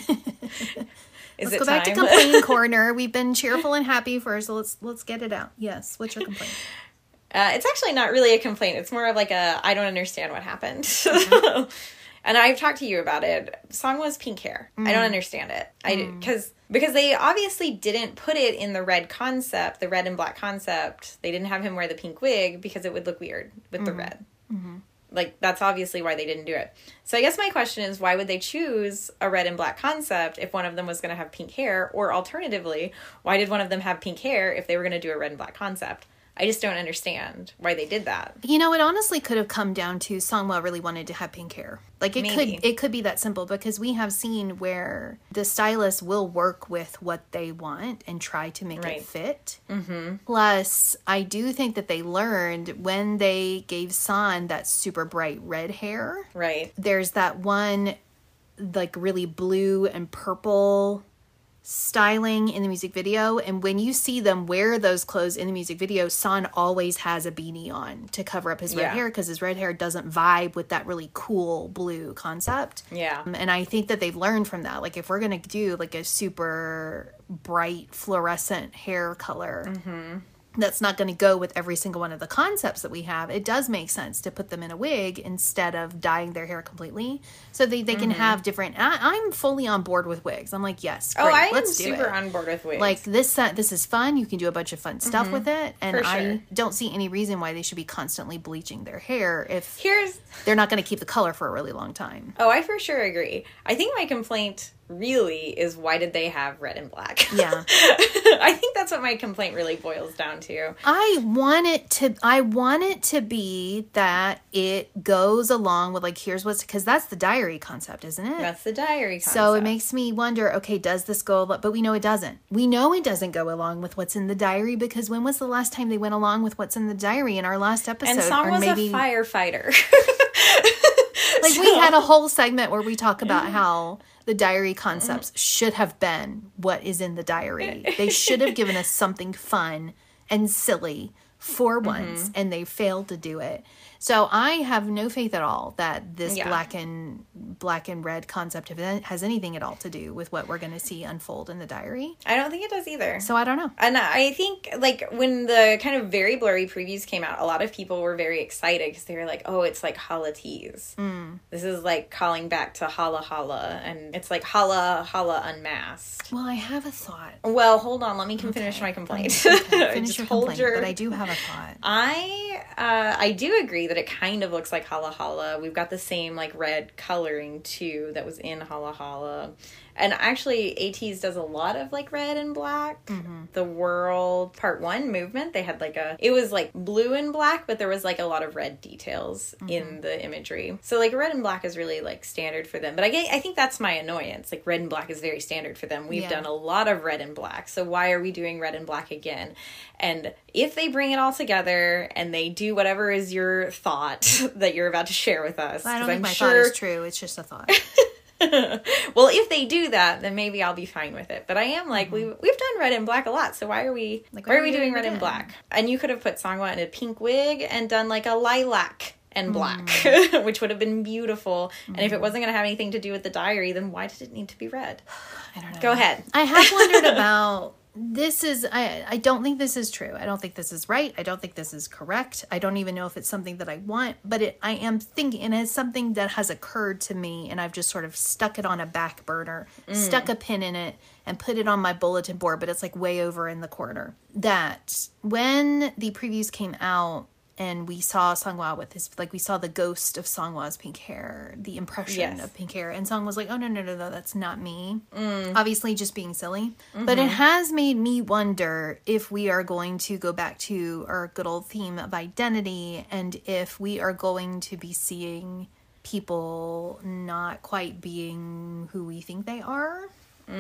Is let's it go back time? to complaint corner. We've been cheerful and happy first, so let's let's get it out. Yes. What's your complaint? Uh, it's actually not really a complaint. It's more of like a, I don't understand what happened. And I've talked to you about it. Song was pink hair. I don't understand it. I because because they obviously didn't put it in the red concept, the red and black concept. They didn't have him wear the pink wig because it would look weird with the red. Like, that's obviously why they didn't do it. So I guess my question is, why would they choose a red and black concept if one of them was going to have pink hair? Or alternatively, why did one of them have pink hair if they were going to do a red and black concept? I just don't understand why they did that. You know, it honestly could have come down to Sangwa really wanted to have pink hair. Like, it Maybe. could it could be that simple, because we have seen where the stylist will work with what they want and try to make Right. it fit. Mm-hmm. Plus, I do think that they learned when they gave San that super bright red hair. Right. There's that one like really blue and purple styling in the music video, and when you see them wear those clothes in the music video, San always has a beanie on to cover up his red Yeah. hair because his red hair doesn't vibe with that really cool blue concept. Yeah. Um, and I think that they've learned from that. Like if we're gonna do like a super bright fluorescent hair color, Mm-hmm. that's not going to go with every single one of the concepts that we have, it does make sense to put them in a wig instead of dyeing their hair completely, so they, they can Mm-hmm. have different. I, I'm fully on board with wigs. I'm like, yes, great, Oh, I am let's do super it. on board with wigs. Like this, uh, this is fun. You can do a bunch of fun stuff with it, and For I sure. don't see any reason why they should be constantly bleaching their hair if Here's they're not going to keep the color for a really long time. Oh, I for sure agree. I think my complaint really is why did they have red and black? Yeah. I think that's what my complaint really boils down to. I want it to I want it to be that it goes along with like here's what's because that's the diary concept, isn't it? That's the diary concept. So it makes me wonder, okay, does this go along? But we know it doesn't. We know it doesn't go along with what's in the diary because when was the last time they went along with what's in the diary in our last episode? And Song Or was maybe, a firefighter. like So- we had a whole segment where we talk about how the diary concepts should have been what is in the diary. They should have given us something fun and silly for once, and they failed to do it. So I have no faith at all that this Yeah. black and black and red concept has anything at all to do with what we're going to see unfold in the diary. I don't think it does either. So I don't know. And I think, like, when the kind of very blurry previews came out, a lot of people were very excited because they were like, oh, it's like Hala Tease. Mm. This is, like, calling back to Hala Hala. And it's like Hala Hala Unmasked. Well, I have a thought. Well, hold on. Let me can finish my complaint. Okay, finish Just your hold complaint, your- but I do have a thought. I uh, I do agree that it kind of looks like Hala Hala. We've got the same like red coloring too that was in Hala Hala. And actually ATEEZ does a lot of like red and black. Mm-hmm. The World Part one movement, they had like a, it was like blue and black, but there was like a lot of red details Mm-hmm. in the imagery. So like red and black is really like standard for them. But I get, I think that's my annoyance. Like red and black is very standard for them. We've Yeah. done a lot of red and black. So why are we doing red and black again? And if they bring it all together and they do whatever is your thought that you're about to share with us, I don't 'cause think I'm my sure, thought is true. It's just a thought. well, if they do that, then maybe I'll be fine with it. But I am like, we we've done red and black a lot, so why are we Like, why are we doing red and black? And you could have put Sangwa in a pink wig and done like a lilac and black, Mm. which would have been beautiful. And if it wasn't going to have anything to do with the diary, then why did it need to be red? I don't know. Go ahead. I have wondered about this is I I don't think this is true. I don't think this is right. I don't think this is correct. I don't even know if it's something that I want, but it I am thinking and it's something that has occurred to me and I've just sort of stuck it on a back burner, stuck a pin in it and put it on my bulletin board, but it's like way over in the corner. That when the previews came out and we saw Sangwa with his, like we saw the ghost of Sangwa's pink hair, the impression Yes. of pink hair. And Sangwa was like, oh, no, no, no, no, that's not me. Obviously just being silly. But it has made me wonder if we are going to go back to our good old theme of identity and if we are going to be seeing people not quite being who we think they are.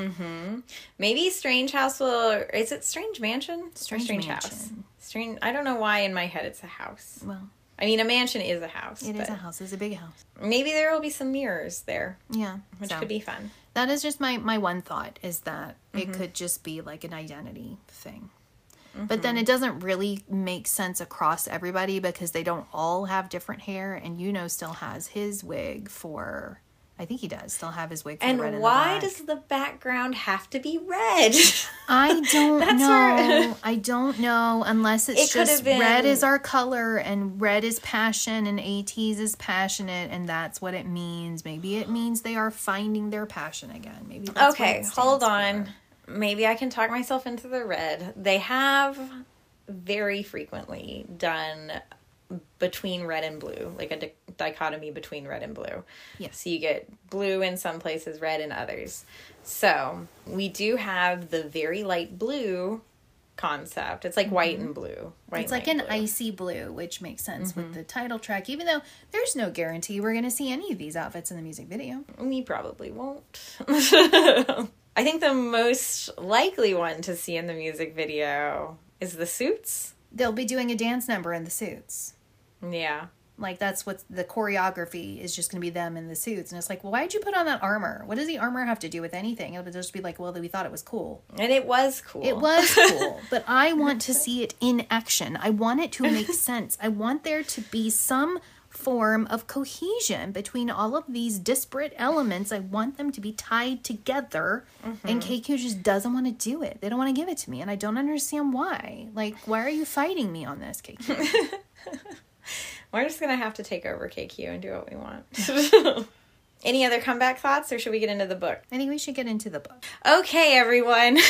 Maybe Strange House will. Is it Strange Mansion? Strange or Strange Mansion. House. Strange. I don't know why in my head it's a house. Well, I mean, a mansion is a house. it but is a house. It's a big house. Maybe there will be some mirrors there, Yeah. which so. could be fun. That is just my, my one thought is that Mm-hmm. it could just be like an identity thing. Mm-hmm. But then it doesn't really make sense across everybody because they don't all have different hair. And Yuno still has his wig for, I think he does still have his wig for And the red and why the black. does the background have to be red? I don't That's know. where- I don't know unless it's It could just have been- red is our color and red is passion and ATEEZ is passionate and that's what it means. Maybe it means they are finding their passion again. Maybe that's what Okay, it stands hold on. for. Maybe I can talk myself into the red. They have very frequently done between red and blue, like a di- dichotomy between red and blue. Yes. So you get blue in some places, red in others. So we do have the very light blue concept. It's like white and blue. White It's and like light an blue. icy blue, which makes sense with the title track, even though there's no guarantee we're going to see any of these outfits in the music video. We probably won't. I think the most likely one to see in the music video is the suits. They'll be doing a dance number in the suits. Yeah. Like, that's what the choreography is, just going to be them in the suits. And it's like, well, why did you put on that armor? What does the armor have to do with anything? It would just be like, well, we thought it was cool. And it was cool. It was cool. But I want to see it in action. I want it to make sense. I want there to be some form of cohesion between all of these disparate elements. I want them to be tied together. Mm-hmm. And K Q just doesn't want to do it. They don't want to give it to me. And I don't understand why. Like, why are you fighting me on this, K Q? We're just going to have to take over K Q and do what we want. Any other comeback thoughts, or should we get into the book? I think we should get into the book. Okay, everyone.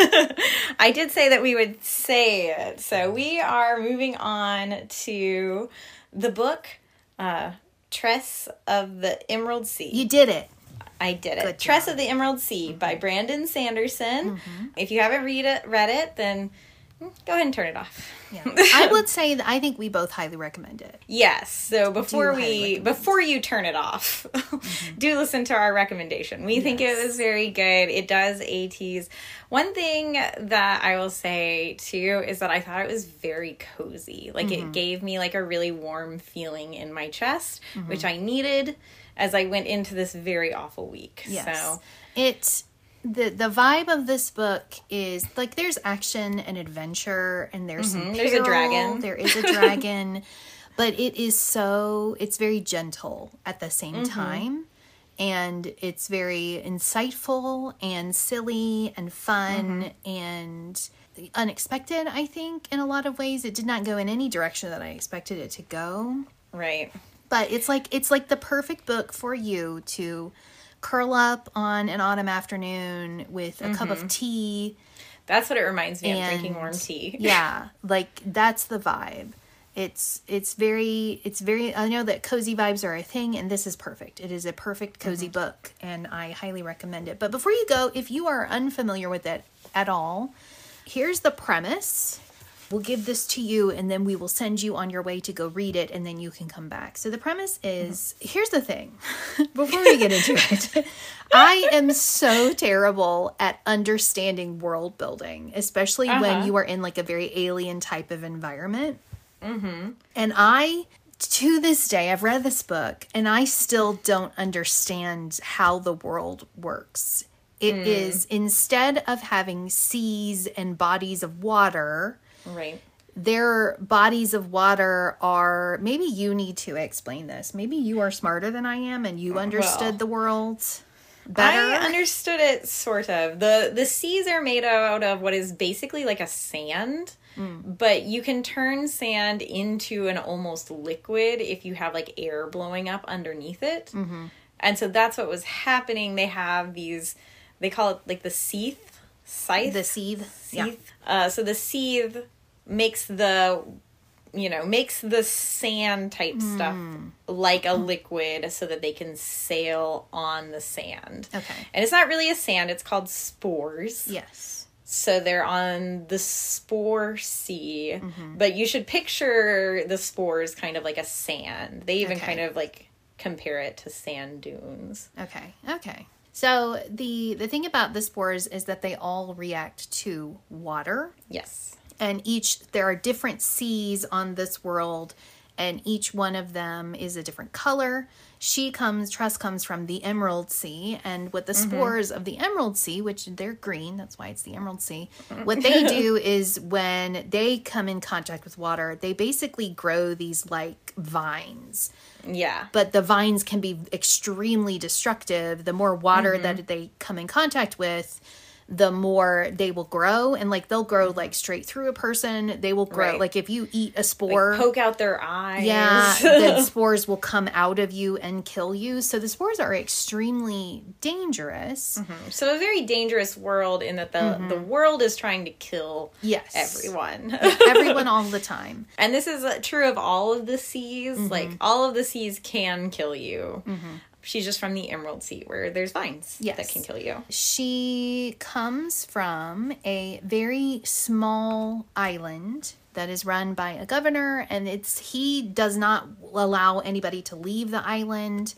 I did say that we would say it. So we are moving on to the book, uh, Tress of the Emerald Sea. You did it. I did it. Good Tress job. of the Emerald Sea Mm-hmm. by Brandon Sanderson. Mm-hmm. If you haven't read it, read it, then go ahead and turn it off. Yeah. I would say that I think we both highly recommend it. Yes. So before Do highly we recommend. before you turn it off, mm-hmm. do listen to our recommendation. We yes. think it was very good. It does A tease. One thing that I will say too is that I thought it was very cozy. Like mm-hmm. it gave me like a really warm feeling in my chest, mm-hmm. which I needed as I went into this very awful week. Yes. So it the the vibe of this book is like there's action and adventure and there's mm-hmm. some there's peril, a dragon. There is a dragon, but it is so it's very gentle at the same mm-hmm. time, and it's very insightful and silly and fun mm-hmm. and unexpected. I think in a lot of ways it did not go in any direction that I expected it to go. Right. But it's like it's like the perfect book for you to curl up on an autumn afternoon with a mm-hmm. cup of tea. That's what it reminds me and, of, drinking warm tea. Yeah, like that's the vibe. It's it's very it's very I know that cozy vibes are a thing, and this is perfect. It is a perfect cozy mm-hmm. book, and I highly recommend it. But before you go, if you are unfamiliar with it at all, here's the premise. We'll give this to you, and then we will send you on your way to go read it, and then you can come back. So the premise is, mm-hmm. here's the thing. Before we get into it, I am so terrible at understanding world building, especially uh-huh. when you are in like a very alien type of environment. Mm-hmm. And I, to this day, I've read this book, and I still don't understand how the world works. It mm. is, instead of having seas and bodies of water... Right. Their bodies of water are, maybe you need to explain this. Maybe you are smarter than I am and you understood well, the world better. I understood it sort of. The the seas are made out of what is basically like a sand, mm. but you can turn sand into an almost liquid if you have like air blowing up underneath it. Mm-hmm. And so that's what was happening. They have these, they call it like the seeth. Scythe? The seethe. Seethe. Yeah. Uh, so the seethe makes the, you know, makes the sand type mm. stuff like a liquid so that they can sail on the sand. Okay. And it's not really a sand, it's called spores. Yes. So they're on the spore sea, mm-hmm. but you should picture the spores kind of like a sand. They even okay. kind of like compare it to sand dunes. Okay. Okay. So the the thing about the spores is that they all react to water. Yes. And each, there are different seas on this world, and each one of them is a different color. She comes, Tress comes from the Emerald Sea, and with the mm-hmm. spores of the Emerald Sea, which they're green, that's why it's the Emerald Sea, what they do is when they come in contact with water, they basically grow these like vines. Yeah. But the vines can be extremely destructive. The more water mm-hmm. that they come in contact with, the more they will grow, and like they'll grow like straight through a person. They will grow right. like if you eat a spore, like poke out their eyes. Yeah, the spores will come out of you and kill you. So the spores are extremely dangerous. Mm-hmm. So a very dangerous world in that the mm-hmm. the world is trying to kill yes. everyone, everyone all the time. And this is true of all of the seas. Mm-hmm. Like all of the seas can kill you. Mm-hmm. She's just from the Emerald Sea where there's vines yes. that can kill you. She comes from a very small island that is run by a governor, and it's he does not allow anybody to leave the island.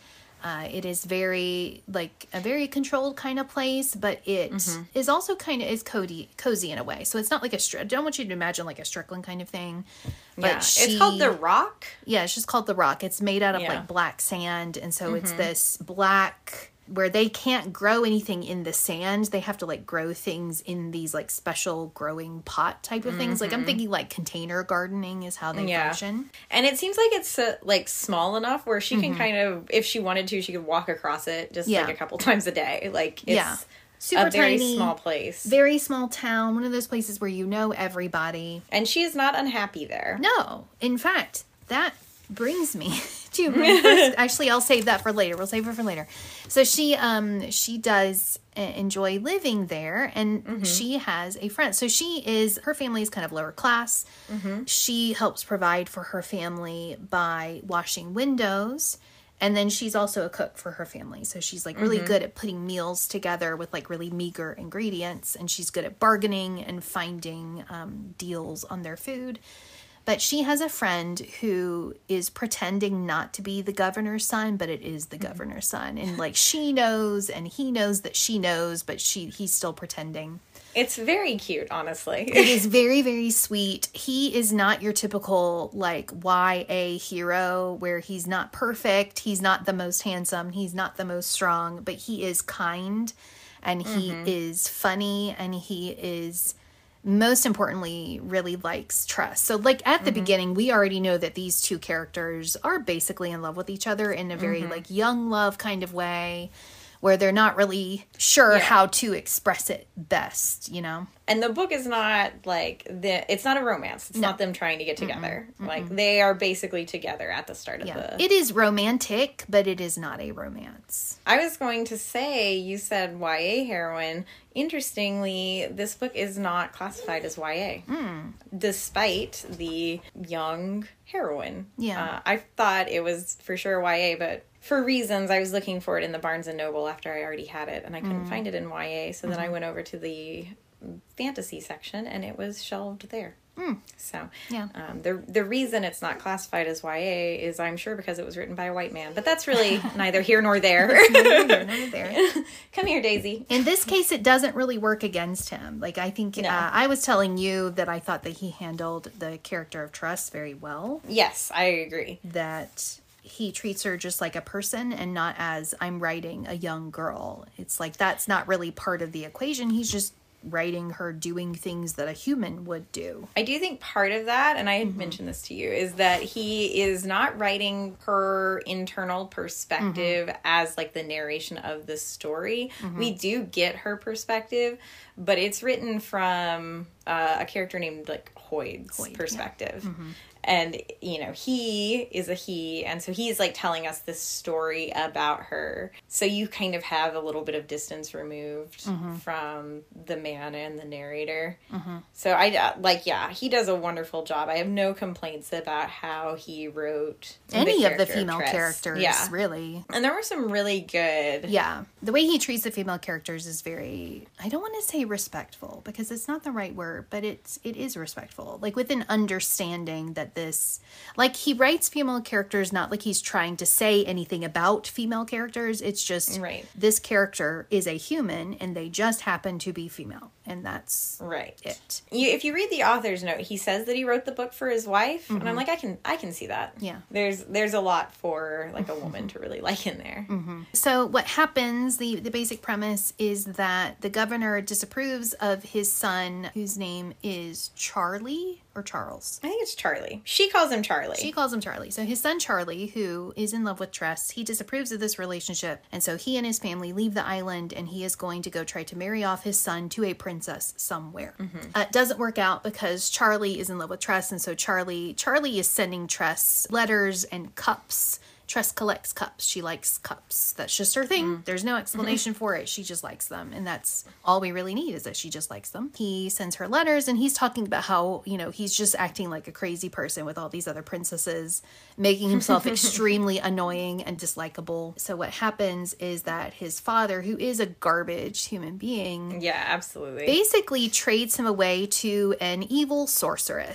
Uh, it is very, like, a very controlled kind of place, but it mm-hmm. is also kind of, is cozy, cozy in a way. So it's not like a, I don't want you to imagine like a Strickland kind of thing. But yeah, she, it's called The Rock. Yeah, it's just called The Rock. It's made out of, yeah. like, black sand, and so mm-hmm. it's this black, where they can't grow anything in the sand. They have to, like, grow things in these, like, special growing pot type of mm-hmm. things. Like, I'm thinking, like, container gardening is how they yeah. function. And it seems like it's, uh, like, small enough where she mm-hmm. can kind of, if she wanted to, she could walk across it just, yeah. like, a couple times a day. Like, it's yeah. super a very tiny, small place. Very small town. One of those places where you know everybody. And she is not unhappy there. No. In fact, that brings me to my first, actually I'll save that for later. We'll save it for later. So she um she does enjoy living there, and mm-hmm. she has a friend. So she is, her family is kind of lower class. Mm-hmm. She helps provide for her family by washing windows, and then she's also a cook for her family. So she's like really mm-hmm. good at putting meals together with like really meager ingredients, and she's good at bargaining and finding um, deals on their food. But she has a friend who is pretending not to be the governor's son, but it is the governor's son. And, like, she knows, and he knows that she knows, but she he's still pretending. It's very cute, honestly. It is very, very sweet. He is not your typical, like, Y A hero where he's not perfect. He's not the most handsome. He's not the most strong. But he is kind, and he mm-hmm. is funny, and he is, most importantly, really likes Tress. So, like, at the mm-hmm. beginning, we already know that these two characters are basically in love with each other in a very, mm-hmm. like, young love kind of way, where they're not really sure yeah. how to express it best, you know? And the book is not, like, the, it's not a romance. It's no. not them trying to get together. Mm-mm. Like, they are basically together at the start of yeah. the... It is romantic, but it is not a romance. I was going to say, you said Y A heroine. Interestingly, this book is not classified as Y A, mm. despite the young heroine. Yeah. Uh, I thought it was for sure Y A, but... For reasons, I was looking for it in the Barnes and Noble after I already had it, and I couldn't mm. find it in Y A, so mm-hmm. then I went over to the fantasy section, and it was shelved there. Mm. So, yeah. um, the the reason it's not classified as Y A is, I'm sure, because it was written by a white man, but that's really neither here nor there. neither here nor there. Come here, Daisy. In this case, it doesn't really work against him. Like, I think, no. uh, I was telling you that I thought that he handled the character of Tress very well. Yes, I agree. That... he treats her just like a person and not as, I'm writing a young girl. It's like, that's not really part of the equation. He's just writing her doing things that a human would do. I do think part of that, and I had mm-hmm. mentioned this to you, is that he is not writing her internal perspective mm-hmm. as like the narration of the story. Mm-hmm. We do get her perspective, but it's written from uh, a character named like Hoyd's Hoyd, perspective. Yeah. Mm-hmm. And, you know, he is a he, and so he's, like, telling us this story about her. So you kind of have a little bit of distance removed mm-hmm. from the man and the narrator. Mm-hmm. So, I, like, yeah, he does a wonderful job. I have no complaints about how he wrote any the of the female Tress. characters, yeah. really. And there were some really good... Yeah. The way he treats the female characters is very, I don't want to say respectful, because it's not the right word, but it's, it is respectful. Like, with an understanding that this, like, he writes female characters not like he's trying to say anything about female characters. It's just right. this character is a human and they just happen to be female, and that's right it. You, if you read the author's note, he says that he wrote the book for his wife, mm-hmm. and I'm like, I can I can see that. Yeah, there's there's a lot for like a woman to really like in there. Mm-hmm. So what happens? The the basic premise is that the governor disapproves of his son, whose name is Charlie. Or Charles. I think it's Charlie. She calls him Charlie. She calls him Charlie. So his son Charlie, who is in love with Tress, he disapproves of this relationship. And so he and his family leave the island, and he is going to go try to marry off his son to a princess somewhere. Mm-hmm. Uh, it doesn't work out because Charlie is in love with Tress. And so Charlie, Charlie is sending Tress letters and cups. Tress collects cups. She likes cups. That's just her thing. Mm. There's no explanation for it. She just likes them. And that's all we really need, is that she just likes them. He sends her letters, and he's talking about how, you know, he's just acting like a crazy person with all these other princesses, making himself extremely annoying and dislikable. So what happens is that his father, who is a garbage human being, yeah, absolutely, basically trades him away to an evil sorceress.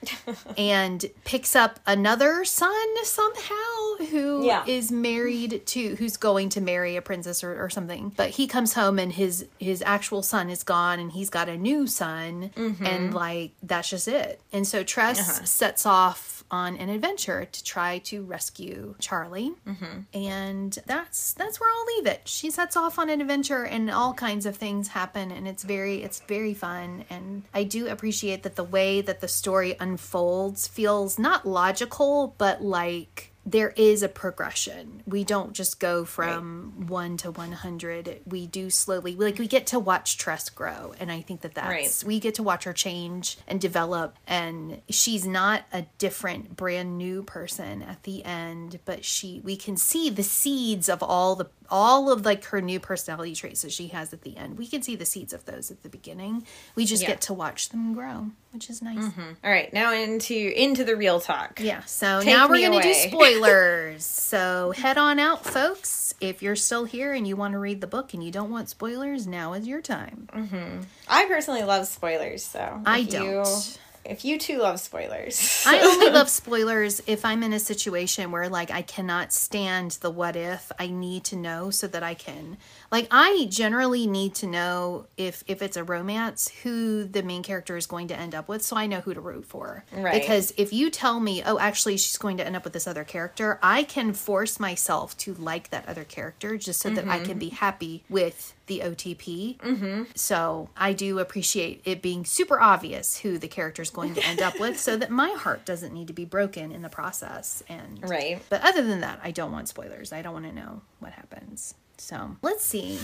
and picks up another son somehow who Yeah. is married to, who's going to marry a princess or, or something. But he comes home and his, his actual son is gone and he's got a new son. Mm-hmm. And like, that's just it. And so Tress uh-huh. sets off on an adventure to try to rescue Charlie. Mm-hmm. And that's that's where I'll leave it. She sets off on an adventure and all kinds of things happen, and it's very it's very fun. And I do appreciate that the way that the story unfolds feels not logical, but like there is a progression. We don't just go from right. one to one hundred. We do slowly, like we get to watch Tress grow. And I think that that's, right. we get to watch her change and develop. And she's not a different, brand new person at the end, but she, we can see the seeds of all the, all of like her new personality traits that she has at the end. We can see the seeds of those at the beginning. We just yeah. get to watch them grow, which is nice. Mm-hmm. All right, now into into the real talk. Yeah, so Take now we're going to do away. spoilers. So head on out, folks. If you're still here and you want to read the book and you don't want spoilers, now is your time. Mm-hmm. I personally love spoilers, so I don't. You... If you too love spoilers. I only love spoilers if I'm in a situation where, like, I cannot stand the what if. I need to know so that I can... Like, I generally need to know if, if it's a romance, who the main character is going to end up with, so I know who to root for. Right. Because if you tell me, oh, actually, she's going to end up with this other character, I can force myself to like that other character just so mm-hmm. that I can be happy with the O T P. Mm-hmm. So I do appreciate it being super obvious who the character is going to end up with so that my heart doesn't need to be broken in the process. And right. But other than that, I don't want spoilers. I don't want to know what happens. So let's see.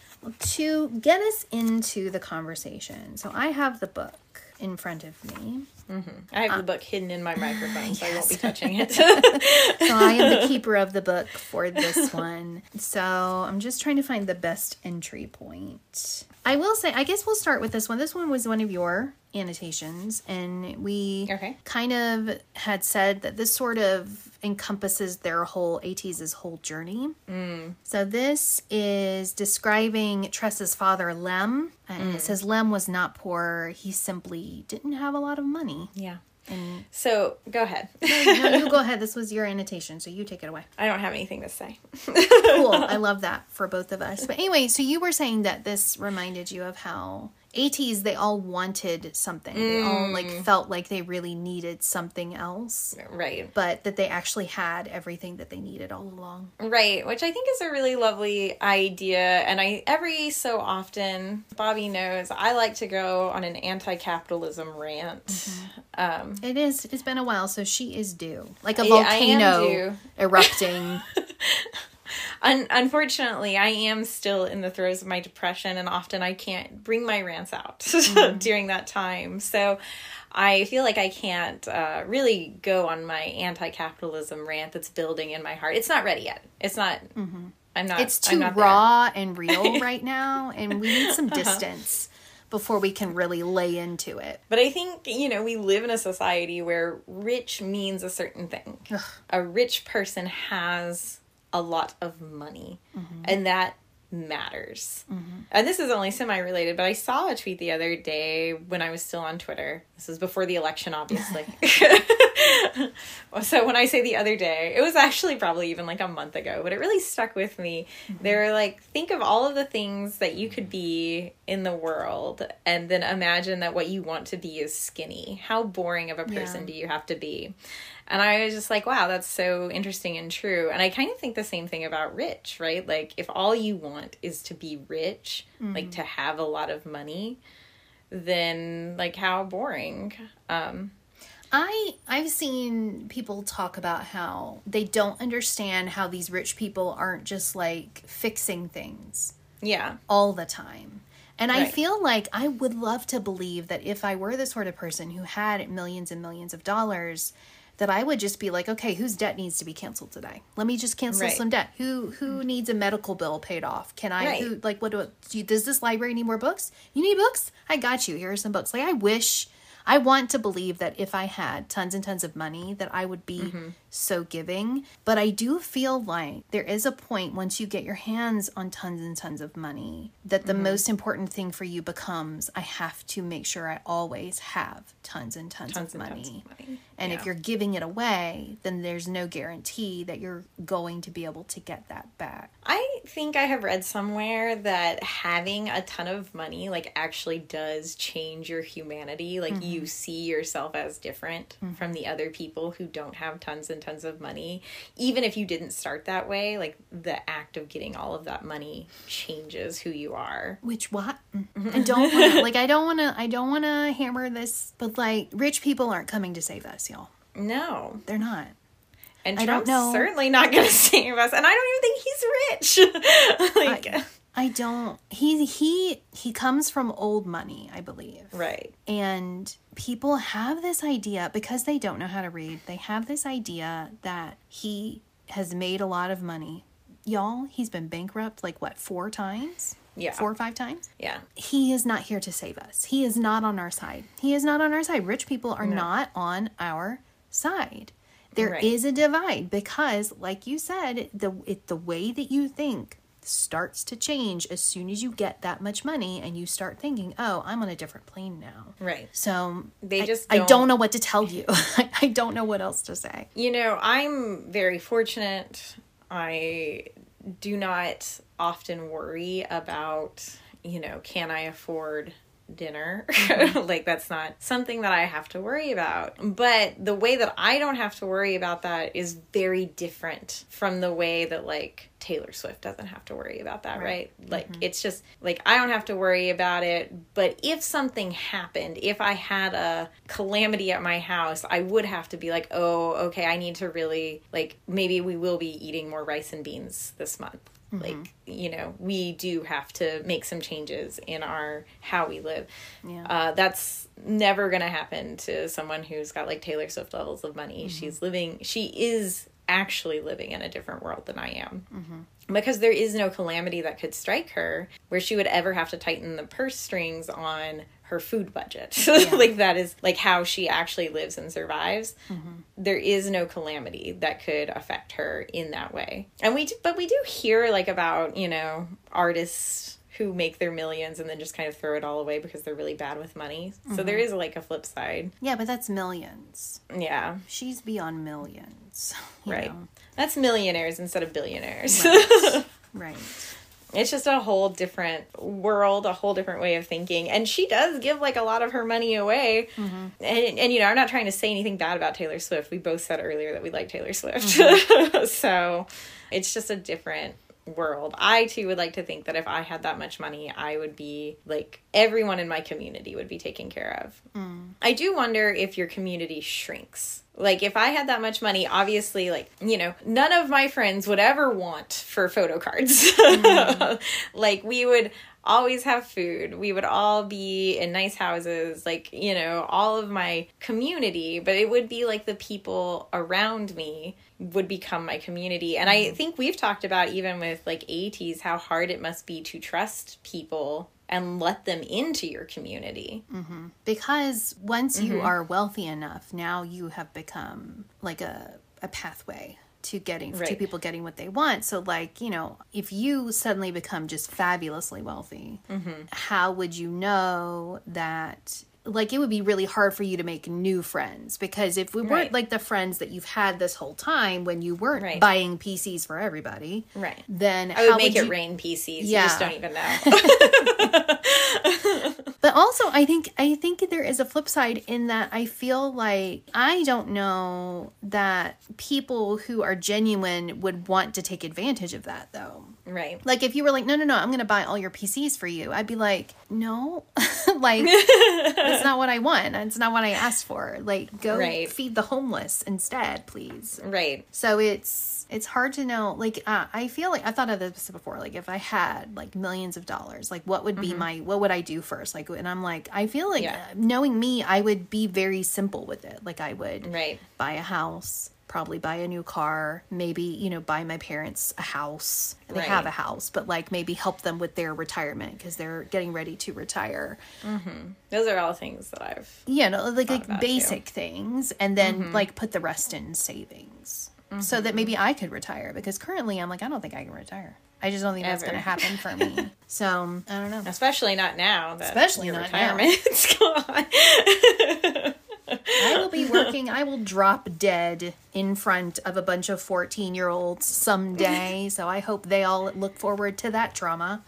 To get us into the conversation, so I have the book in front of me. Mm-hmm. I have uh, the book hidden in my microphone, so yes. I won't be touching it. So I am the keeper of the book for this one. So I'm just trying to find the best entry point. I will say, I guess we'll start with this one. This one was one of your annotations, and we okay. kind of had said that this sort of encompasses their whole, ATEEZ' whole journey. Mm. So this is describing Tress's father, Lem, and mm. it says Lem was not poor. He simply didn't have a lot of money. Yeah. And so, go ahead. no, no, you go ahead. This was your annotation, so you take it away. I don't have anything to say. Cool. I love that for both of us. But anyway, so you were saying that this reminded you of how ATEEZ, they all wanted something. Mm. They all like felt like they really needed something else. Right. But that they actually had everything that they needed all along. Right, which I think is a really lovely idea. And I every so often, Bobby knows, I like to go on an anti-capitalism rant. Mm-hmm. Um, it is, it's been a while, so she is due. Like a yeah, volcano erupting. Un- unfortunately, I am still in the throes of my depression, and often I can't bring my rants out mm-hmm. during that time. So I feel like I can't uh, really go on my anti-capitalism rant that's building in my heart. It's not ready yet. It's not... Mm-hmm. I'm not... It's too I'm not raw and real right now, and we need some distance uh-huh. before we can really lay into it. But I think, you know, we live in a society where rich means a certain thing. Ugh. A rich person has a lot of money, mm-hmm. and that matters. Mm-hmm. And this is only semi-related, but I saw a tweet the other day when I was still on Twitter. This was before the election, obviously. So when I say the other day, it was actually probably even like a month ago, but it really stuck with me. Mm-hmm. They were like, think of all of the things that you could be in the world, and then imagine that what you want to be is skinny. How boring of a person yeah. do you have to be? And I was just like, wow, that's so interesting and true. And I kind of think the same thing about rich, right? Like, if all you want is to be rich, mm-hmm. like to have a lot of money, then like how boring. Um, I, I've seen people talk about how they don't understand how these rich people aren't just like fixing things yeah, all the time. And right. I feel like I would love to believe that if I were the sort of person who had millions and millions of dollars, that I would just be like, okay, whose debt needs to be canceled today? Let me just cancel right. some debt. Who who needs a medical bill paid off? Can I, right. who, like, what do, do you, does this library need more books? You need books? I got you. Here are some books. Like, I wish I want to believe that if I had tons and tons of money, that I would be mm-hmm. so giving. But I do feel like there is a point once you get your hands on tons and tons of money that the mm-hmm. most important thing for you becomes, I have to make sure I always have tons and tons, tons of, and money. tons of money. And yeah. if you're giving it away, then there's no guarantee that you're going to be able to get that back. I think I have read somewhere that having a ton of money like actually does change your humanity. Like mm-hmm. you see yourself as different mm-hmm. from the other people who don't have tons and tons of money. Even if you didn't start that way, like the act of getting all of that money changes who you are. Which what? I don't want to like I don't want to I don't want to hammer this, but like rich people aren't coming to save us, y'all. No. They're not. And Trump's certainly not going to save us. And I don't even think he's rich. like, I, I don't. He he he comes from old money, I believe. Right. And people have this idea, because they don't know how to read, they have this idea that he has made a lot of money. Y'all, he's been bankrupt like, what, four times? Yeah. Four or five times? Yeah. He is not here to save us. He is not on our side. He is not on our side. Rich people are no. not on our side. There right. is a divide because, like you said, the it, the way that you think starts to change as soon as you get that much money and you start thinking, oh, I'm on a different plane now. Right. So they I, just don't, don't... I don't know what to tell you. I don't know what else to say. You know, I'm very fortunate. I do not often worry about, you know, can I afford dinner? Like, that's not something that I have to worry about. But the way that I don't have to worry about that is very different from the way that, like, Taylor Swift doesn't have to worry about that, right? right? Like, mm-hmm. it's just, like, I don't have to worry about it. But if something happened, if I had a calamity at my house, I would have to be like, oh, okay, I need to really, like, maybe we will be eating more rice and beans this month. Mm-hmm. Like, you know, we do have to make some changes in our, how we live. Yeah. Uh, that's never going to happen to someone who's got like Taylor Swift levels of money. Mm-hmm. She's living, she is actually living in a different world than I am. Mm-hmm. Because there is no calamity that could strike her where she would ever have to tighten the purse strings on her food budget. Yeah. Like, that is like how she actually lives and survives. Mm-hmm. There is no calamity that could affect her in that way. And we do, but we do hear like about, you know, artists who make their millions and then just kind of throw it all away because they're really bad with money. Mm-hmm. So there is like a flip side. Yeah, but that's millions. Yeah. She's beyond millions. Right. Know? That's millionaires instead of billionaires. Right. Right. It's just a whole different world, a whole different way of thinking. And she does give, like, a lot of her money away. Mm-hmm. And, and, you know, I'm not trying to say anything bad about Taylor Swift. We both said earlier that we like Taylor Swift. Mm-hmm. So it's just a different world. I, too, would like to think that if I had that much money, I would be, like, everyone in my community would be taken care of. Mm. I do wonder if your community shrinks. Like, if I had that much money, obviously, like, you know, none of my friends would ever want for photo cards. Mm. Like, we would always have food. We would all be in nice houses, like, you know, all of my community. But it would be like the people around me would become my community. And I think we've talked about, even with, like, ATEEZ, how hard it must be to trust people and let them into your community. Mm-hmm. Because once mm-hmm. you are wealthy enough, now you have become like a, a pathway to getting, right. to people getting what they want. So, like, you know, if you suddenly become just fabulously wealthy, mm-hmm. how would you know that, like, it would be really hard for you to make new friends? Because if we weren't right. like the friends that you've had this whole time when you weren't right. buying P Cs for everybody, right? Then I would how make would it you... rain P Cs. Yeah. You just don't even know. But also, I think I think there is a flip side in that I feel like I don't know that people who are genuine would want to take advantage of that, though. Right. Like, if you were like, no, no, no, I'm going to buy all your P Cs for you, I'd be like, no, like, that's not what I want. It's not what I asked for. Like, go right. feed the homeless instead, please. Right. So it's, it's hard to know. Like, uh, I feel like, I thought of this before, like, if I had like millions of dollars, like, what would be mm-hmm. my, what would I do first? Like, and I'm like, I feel like yeah. knowing me, I would be very simple with it. Like, I would right. buy a house, probably buy a new car, maybe, you know, buy my parents a house. They Right. have a house, but like maybe help them with their retirement because they're getting ready to retire. Mm-hmm. Those are all things that I've Yeah, no, like, like about basic things, and then Mm-hmm. like put the rest in savings so that maybe I could retire, because currently I'm like, I don't think I can retire. I just don't think that's Ever. going to happen for me. So I don't know. especially not now that Especially your not now. retirement's gone. I will be working, I will drop dead in front of a bunch of fourteen year olds someday. So I hope they all look forward to that trauma.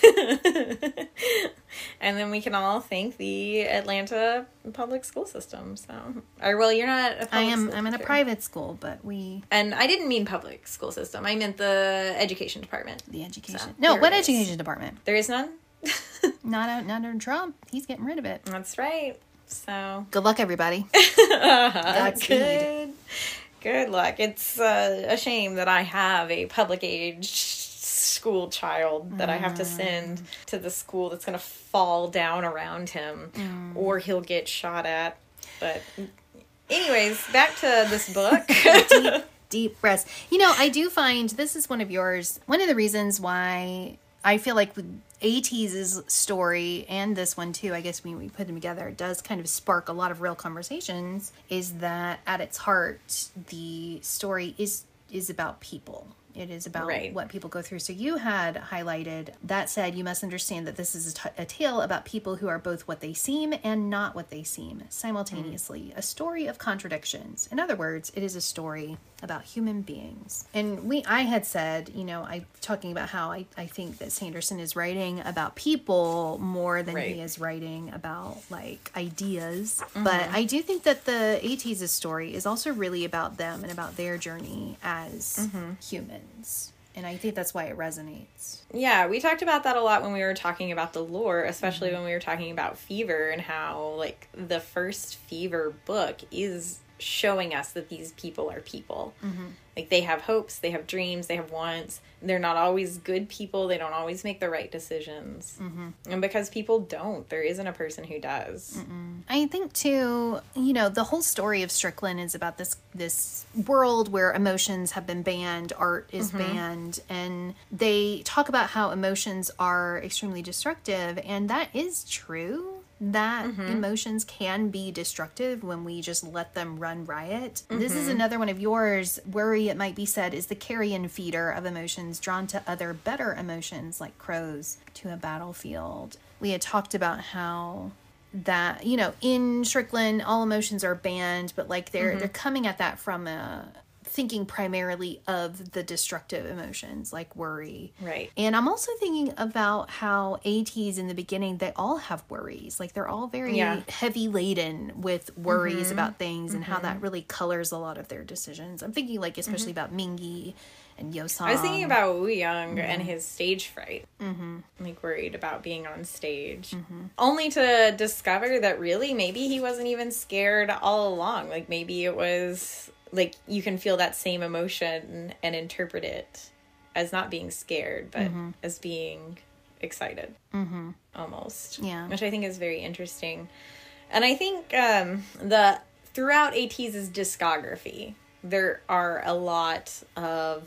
And then we can all thank the Atlanta public school system. So, or well, you're not a public I am, school I'm in a teacher. private school, but we, And I didn't mean public school system. I meant the education department. the education. So, no, there what it is. education department? There is none? Not, out, not under Trump. He's getting rid of it. That's right. So, Good luck, everybody. Godspeed. good. Good luck. It's uh, a shame that I have a public age school child that I have to send to the school that's going to fall down around him or he'll get shot at. But anyways, back to this book. deep, deep breaths. You know, I do find this is one of yours. One of the reasons why I feel like ATEEZ's story and this one too, I guess when we put them together, it does kind of spark a lot of real conversations, is that at its heart, the story is is about people. It is about Right. what people go through. So you had highlighted, that said, you must understand that this is a, t- a tale about people who are both what they seem and not what they seem simultaneously. A story of contradictions. In other words, it is a story about human beings. And we, I had said, you know, I talking about how I, I think that Sanderson is writing about people more than Right. he is writing about like ideas. But I do think that the ATEEZ's story is also really about them and about their journey as humans. And I think that's why it resonates. Yeah, we talked about that a lot when we were talking about the lore, especially when we were talking about Fever and how, like, the first Fever book is showing us that these people are people. Like, they have hopes, they have dreams, they have wants. They're not always good people. They don't always make the right decisions. And because people don't, there isn't a person who does. I think too, you know, the whole story of Strickland is about this this world where emotions have been banned, art is banned, and they talk about how emotions are extremely destructive, and that is true. That emotions can be destructive when we just let them run riot. This is another one of yours. Worry, it might be said, is the carrion feeder of emotions drawn to other better emotions like crows to a battlefield. We had talked about how that, you know, in Strickland, all emotions are banned, but like they're they're coming at that from a thinking primarily of the destructive emotions like worry. Right. And I'm also thinking about how ATEEZ in the beginning, they all have worries. Like they're all very Yeah. heavy laden with worries about things and how that really colors a lot of their decisions. I'm thinking like especially about Mingi and Yosang. I was thinking about Wu Young and his stage fright. Mm-hmm. Like, worried about being on stage. Only to discover that really maybe he wasn't even scared all along. Like, maybe it was, like, you can feel that same emotion and interpret it as not being scared, but as being excited. Mm-hmm. Almost. Yeah. Which I think is very interesting. And I think um, the throughout ATEEZ's discography, there are a lot of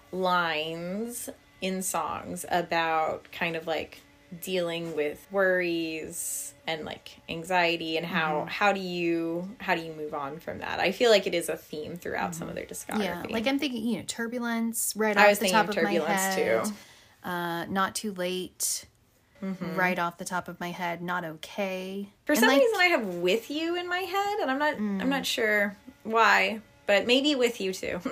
lines in songs about kind of like dealing with worries and like anxiety and how how do you how do you move on from that. I feel like it is a theme throughout some of their discography. Yeah, like I'm thinking, you know, Turbulence right I off was the thinking top of of my Turbulence, head. too. Uh, Not Too Late, right off the top of my head. Not Okay. For And, some like, reason I have With You in my head and I'm not I'm not sure why, but maybe With You too.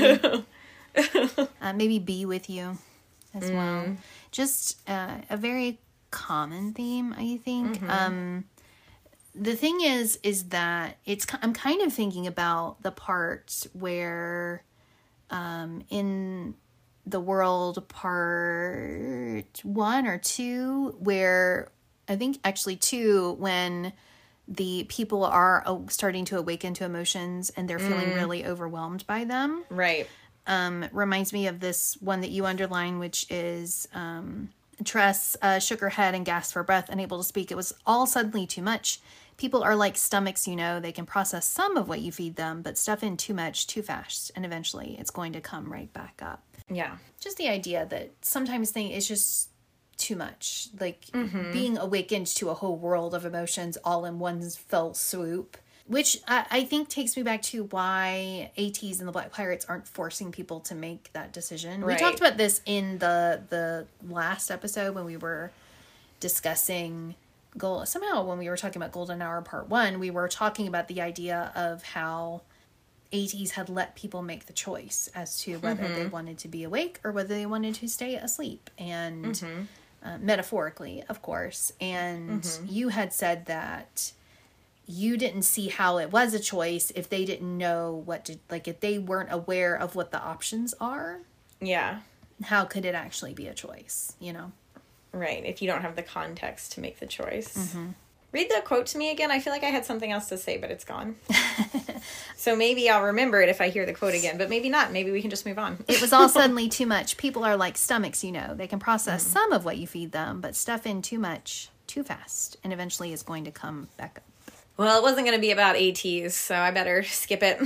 uh, maybe Be With You as well. Mm. Just uh, a very common theme, I think. Mm-hmm. Um, the thing is, is that it's ki- I'm kind of thinking about the part where um, in the world part one or two, where I think actually two, when the people are uh, starting to awaken to emotions and they're feeling really overwhelmed by them. Right. Um, reminds me of this one that you underline, which is um, Tress uh, shook her head and gasped for breath, unable to speak. It was all suddenly too much. People are like stomachs, you know, they can process some of what you feed them, but stuff in too much too fast, and eventually it's going to come right back up. Yeah. Just the idea that sometimes thing is just too much. Like Mm-hmm. being awakened to a whole world of emotions all in one fell swoop, which I, I think takes me back to why ATs and the Black Pirates aren't forcing people to make that decision. Right. We talked about this in the the last episode when we were discussing goal. Somehow when we were talking about Golden Hour Part One, we were talking about the idea of how ATs had let people make the choice as to whether Mm-hmm. they wanted to be awake or whether they wanted to stay asleep, and Mm-hmm. uh, metaphorically, of course. And Mm-hmm. you had said that you didn't see how it was a choice if they didn't know what to, like, if they weren't aware of what the options are, Yeah. how could it actually be a choice, you know? Right. If you don't have the context to make the choice. Mm-hmm. Read the quote to me again. I feel like I had something else to say, but it's gone. So maybe I'll remember it if I hear the quote again, but maybe not. Maybe we can just move on. It was all suddenly too much. People are like stomachs, you know. They can process mm-hmm. some of what you feed them, but stuff in too much too fast, and eventually it's going to come back up. Well, it wasn't going to be about ATs, so I better skip it.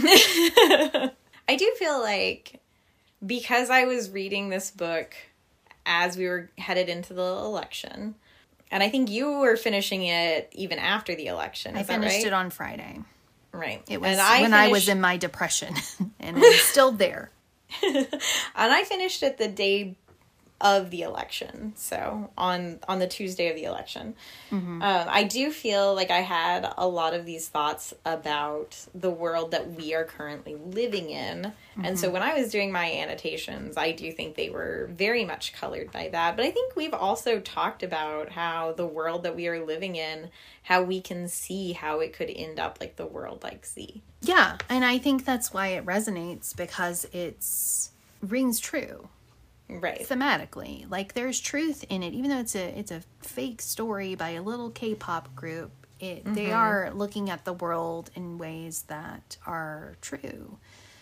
I do feel like because I was reading this book as we were headed into the election, and I think you were finishing it even after the election. Is I finished that right? it on Friday. Right. It was and I when finished... I was in my depression, and it's still there. And I finished it the day of the election, so on on the Tuesday of the election. Mm-hmm. um, I do feel like I had a lot of these thoughts about the world that we are currently living in, mm-hmm. and so when I was doing my annotations, I do think they were very much colored by that. But I think we've also talked about how the world that we are living in, how we can see how it could end up like the world like Z. Yeah, and I think that's why it resonates, because it's rings true. Right. Thematically, like there's truth in it, even though it's a it's a fake story by a little K-pop group. It mm-hmm. they are looking at the world in ways that are true,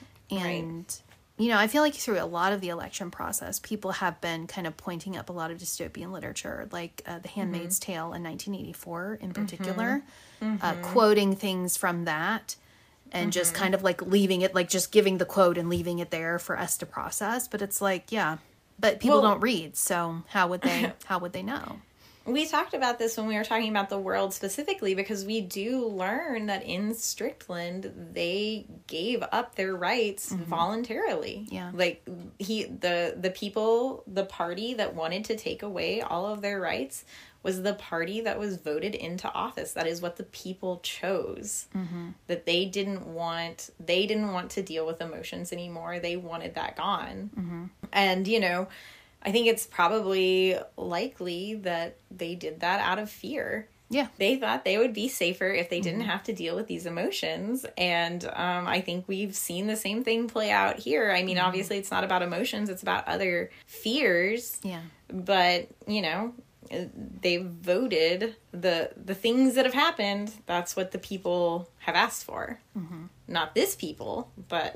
and right. you know, I feel like through a lot of the election process, people have been kind of pointing up a lot of dystopian literature, like uh, The Handmaid's mm-hmm. Tale in nineteen eighty-four, in particular, mm-hmm. uh, quoting things from that. And mm-hmm. just kind of like leaving it, like just giving the quote and leaving it there for us to process. But it's like, yeah. But people well, don't read, so how would they how would they know? We talked about this when we were talking about the world specifically, because we do learn that in Strickland they gave up their rights mm-hmm. voluntarily. Yeah. Like he the the people, the party that wanted to take away all of their rights was the party that was voted into office. That is what the people chose. Mm-hmm. That they didn't want, they didn't want to deal with emotions anymore. They wanted that gone. Mm-hmm. And, you know, I think it's probably likely that they did that out of fear. Yeah. They thought they would be safer if they didn't mm-hmm. have to deal with these emotions. And um, I think we've seen the same thing play out here. I mean, mm-hmm. obviously it's not about emotions. It's about other fears. Yeah. But, you know, they voted the the things that have happened. That's what the people have asked for. Mm-hmm. Not this people, but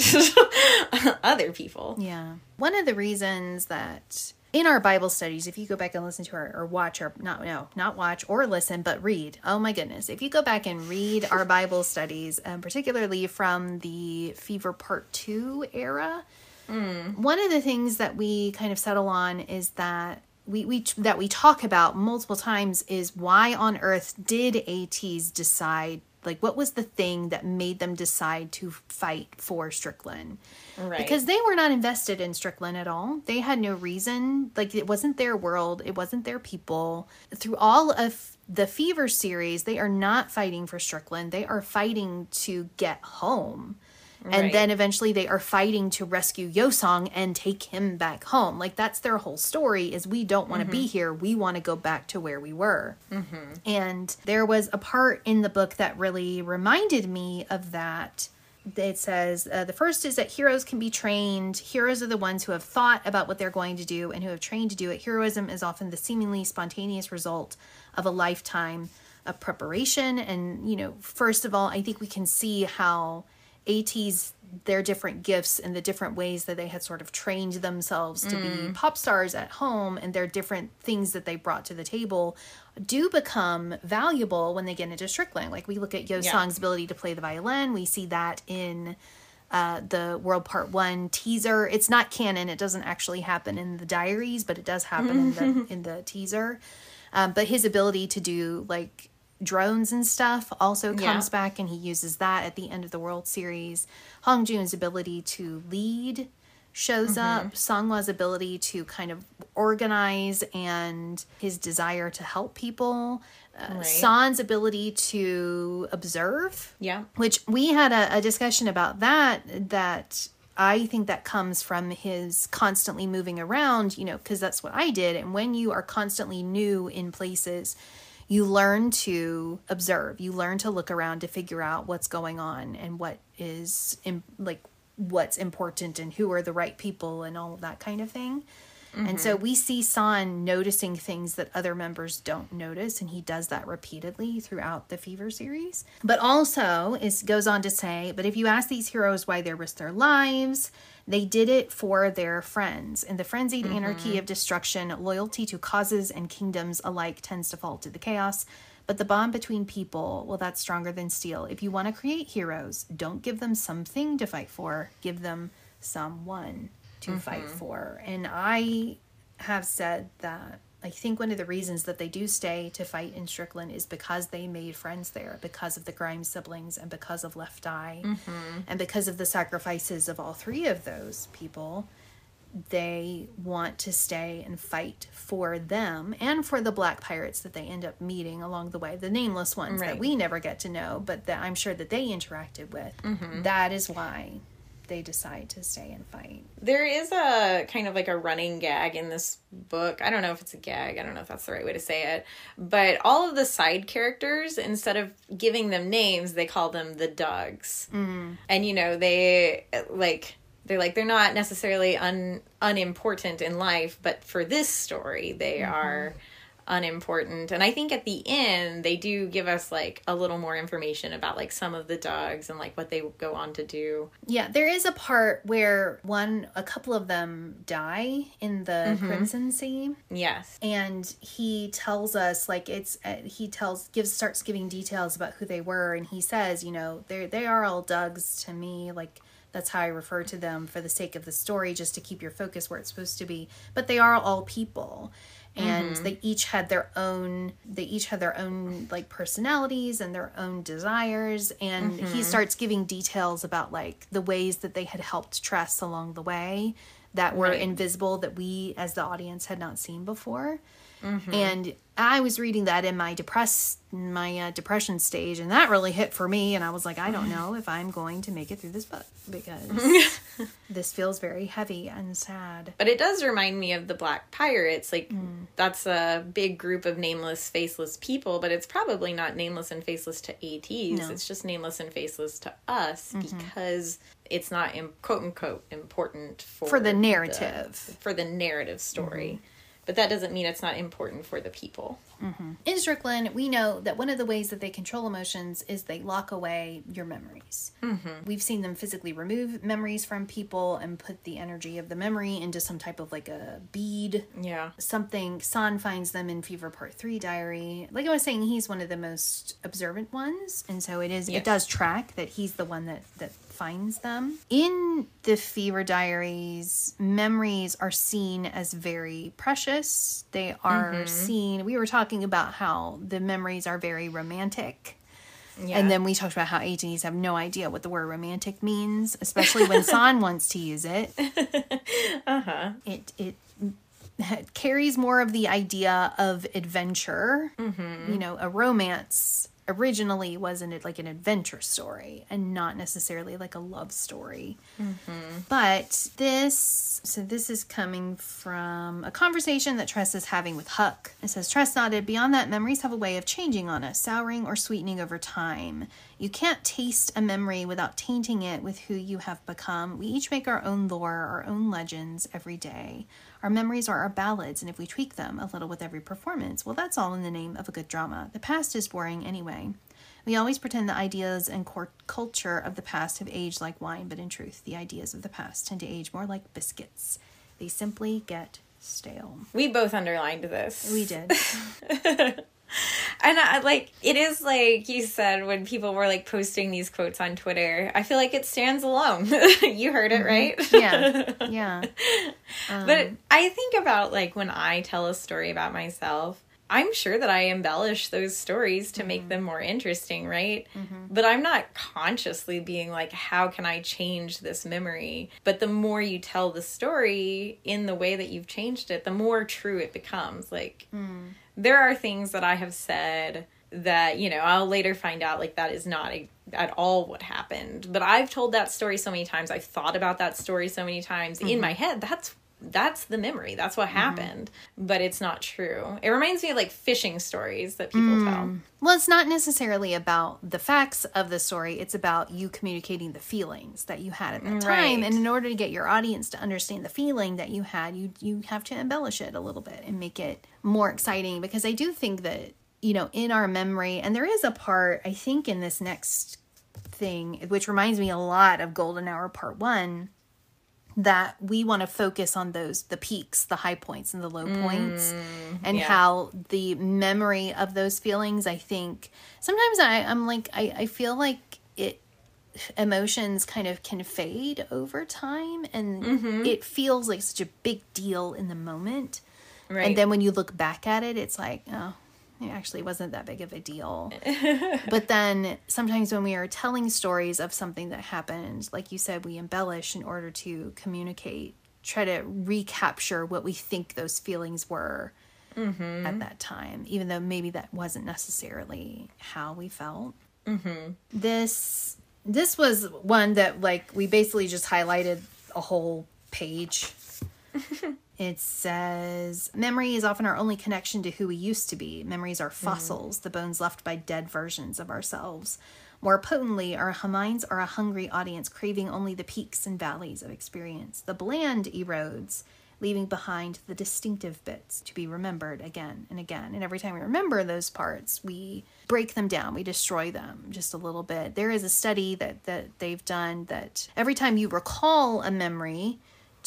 other people. Yeah. One of the reasons that in our Bible studies, if you go back and listen to our, or watch our, not, no, not watch or listen, but read. Oh my goodness. If you go back and read our Bible studies, um, particularly from the Fever Part two era, mm. one of the things that we kind of settle on is that we, we that we talk about multiple times is why on earth did ATs decide, like what was the thing that made them decide to fight for Strickland? Right. Because they were not invested in Strickland at all. They had no reason. Like it wasn't their world. It wasn't their people. Through all of the Fever series, they are not fighting for Strickland. They are fighting to get home. And right. then eventually they are fighting to rescue Yosong and take him back home. Like that's their whole story is we don't want to mm-hmm. be here. We want to go back to where we were. Mm-hmm. And there was a part in the book that really reminded me of that. It says, uh, the first is that heroes can be trained. Heroes are the ones who have thought about what they're going to do and who have trained to do it. Heroism is often the seemingly spontaneous result of a lifetime of preparation. And, you know, first of all, I think we can see how ATEEZ, their different gifts and the different ways that they had sort of trained themselves to mm. be pop stars at home, and their different things that they brought to the table do become valuable when they get into Strickland. Like, we look at Yo Song's yeah. ability to play the violin. We see that in uh, the World Part One teaser. It's not canon. It doesn't actually happen in the diaries, but it does happen in the in the teaser. Um, but his ability to do, like, drones and stuff also comes yeah. back, and he uses that at the end of the World Series. Hong Joon's ability to lead shows mm-hmm. up. Songhwa's ability to kind of organize and his desire to help people. Uh, right. San's ability to observe. Yeah. Which we had a, a discussion about that, that I think that comes from his constantly moving around, you know, because that's what I did. And when you are constantly new in places, you learn to observe. You learn to look around to figure out what's going on and what is in, like what's important and who are the right people and all of that kind of thing. Mm-hmm. And so we see San noticing things that other members don't notice, and he does that repeatedly throughout the Fever series. But also, it goes on to say, but if you ask these heroes why they risked their lives, they did it for their friends. In the frenzied mm-hmm. anarchy of destruction, loyalty to causes and kingdoms alike tends to fall to the chaos. But the bond between people, well, that's stronger than steel. If you want to create heroes, don't give them something to fight for. Give them someone to mm-hmm. fight for. And I have said that I think one of the reasons that they do stay to fight in Strickland is because they made friends there, because of the Grimes siblings and because of Left Eye mm-hmm. and because of the sacrifices of all three of those people. They want to stay and fight for them and for the black pirates that they end up meeting along the way, the nameless ones right. that we never get to know, but that I'm sure that they interacted with. Mm-hmm. That is why they decide to stay and fight. There is a kind of like a running gag in this book. I don't know if it's a gag. I don't know if that's the right way to say it. But all of the side characters, instead of giving them names, they call them the Dougs. Mm. And, you know, they like... They're like, they're not necessarily un, unimportant in life, but for this story, they mm-hmm. are unimportant. And I think at the end, they do give us, like, a little more information about, like, some of the Dougs and, like, what they go on to do. Yeah, there is a part where one, a couple of them die in the mm-hmm. Crimson Sea. Yes. And he tells us, like, it's, uh, he tells, gives, starts giving details about who they were. And he says, you know, they they are all Dougs to me, like, that's how I refer to them for the sake of the story, just to keep your focus where it's supposed to be. But they are all people. And mm-hmm. they each had their own, they each had their own, like, personalities and their own desires. And mm-hmm. he starts giving details about, like, the ways that they had helped Tress along the way that were right. invisible, that we as the audience had not seen before. Mm-hmm. And I was reading that in my depressed, my uh, depression stage, and that really hit for me. And I was like, I don't know if I'm going to make it through this book, because this feels very heavy and sad. But it does remind me of the Black Pirates. Like, mm. that's a big group of nameless, faceless people, but it's probably not nameless and faceless to ATEEZ. No. It's just nameless and faceless to us mm-hmm. because it's not, quote unquote, important for, for the narrative. The, for the narrative story. Mm-hmm. But that doesn't mean it's not important for the people. Mm-hmm. In Strickland, we know that one of the ways that they control emotions is they lock away your memories. Mm-hmm. We've seen them physically remove memories from people and put the energy of the memory into some type of, like, a bead. Yeah. Something. San finds them in Fever Part three diary. Like I was saying, he's one of the most observant ones. And so it is. Yes. It does track that he's the one that, that finds them. In the Fever diaries, memories are seen as very precious. They are mm-hmm. seen, we were talking about how the memories are very romantic. Yeah. And then we talked about how ATEEZ have no idea what the word romantic means, especially when San wants to use it. Uh-huh. It it carries more of the idea of adventure. Mm-hmm. You know, a romance originally wasn't it like an adventure story and not necessarily like a love story. Mm-hmm. But this, so this is coming from a conversation that Tress is having with Huck. It says, Tress nodded, beyond that, memories have a way of changing on us, souring or sweetening over time. You can't taste a memory without tainting it with who you have become. We each make our own lore, our own legends every day. Our memories are our ballads, and if we tweak them a little with every performance, well, that's all in the name of a good drama. The past is boring anyway. We always pretend the ideas and core culture of the past have aged like wine, but in truth, the ideas of the past tend to age more like biscuits. They simply get stale. We both underlined this. We did. And I, like, it is like you said when people were like posting these quotes on Twitter, I feel like it stands alone. You heard it, right? Yeah. Yeah. Um, but I think about like when I tell a story about myself, I'm sure that I embellish those stories to mm-hmm. make them more interesting, right? Mm-hmm. But I'm not consciously being like, how can I change this memory? But the more you tell the story in the way that you've changed it, the more true it becomes. Like, mm. there are things that I have said that, you know, I'll later find out like that is not a, at all what happened. But I've told that story so many times. I've thought about that story so many times. Mm-hmm. In my head, that's That's the memory. That's what happened. Mm-hmm. But it's not true. It reminds me of like fishing stories that people mm. tell. Well, it's not necessarily about the facts of the story. It's about you communicating the feelings that you had at that time. Right. And in order to get your audience to understand the feeling that you had, you you have to embellish it a little bit and make it more exciting. Because I do think that, you know, in our memory, and there is a part, I think, in this next thing, which reminds me a lot of Golden Hour Part One, that we want to focus on those, the peaks, the high points and the low points, mm, and yeah. how the memory of those feelings, I think sometimes I, I'm like, I, I feel like it, emotions kind of can fade over time, and mm-hmm. it feels like such a big deal in the moment. Right. And then when you look back at it, it's like, oh, it actually wasn't that big of a deal. But then sometimes when we are telling stories of something that happened, like you said, we embellish in order to communicate, try to recapture what we think those feelings were mm-hmm. at that time, even though maybe that wasn't necessarily how we felt. Mm-hmm. This, this was one that like we basically just highlighted a whole page. It says, memory is often our only connection to who we used to be. Memories are fossils, mm. the bones left by dead versions of ourselves. More potently, our minds are a hungry audience, craving only the peaks and valleys of experience. The bland erodes, leaving behind the distinctive bits to be remembered again and again. And every time we remember those parts, we break them down. We destroy them just a little bit. There is a study that, that they've done that every time you recall a memory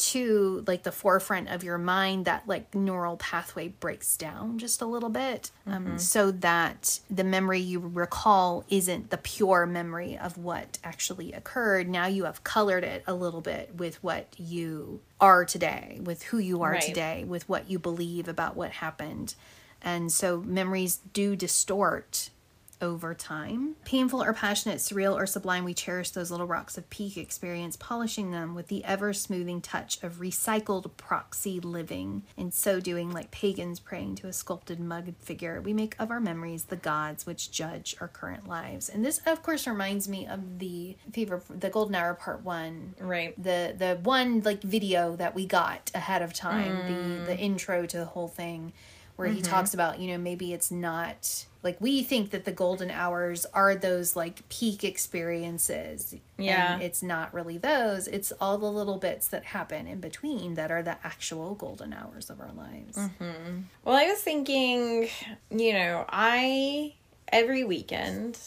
to like the forefront of your mind, that like neural pathway breaks down just a little bit, um, mm-hmm. so that the memory you recall isn't the pure memory of what actually occurred. Now you have colored it a little bit with what you are today, with who you are right. today, with what you believe about what happened. And so memories do distort over time. Painful or passionate, surreal or sublime, we cherish those little rocks of peak experience, polishing them with the ever-smoothing touch of recycled proxy living. In so doing, like pagans praying to a sculpted mud figure, we make of our memories the gods which judge our current lives. And this, of course, reminds me of the Fever, the Golden Hour Part One, right? The the one like video that we got ahead of time, mm. the the intro to the whole thing, where mm-hmm. he talks about, you know, maybe it's not like we think that the golden hours are those like peak experiences. Yeah. And it's not really those. It's all the little bits that happen in between that are the actual golden hours of our lives. Mm-hmm. Well, I was thinking, you know, I, every weekend,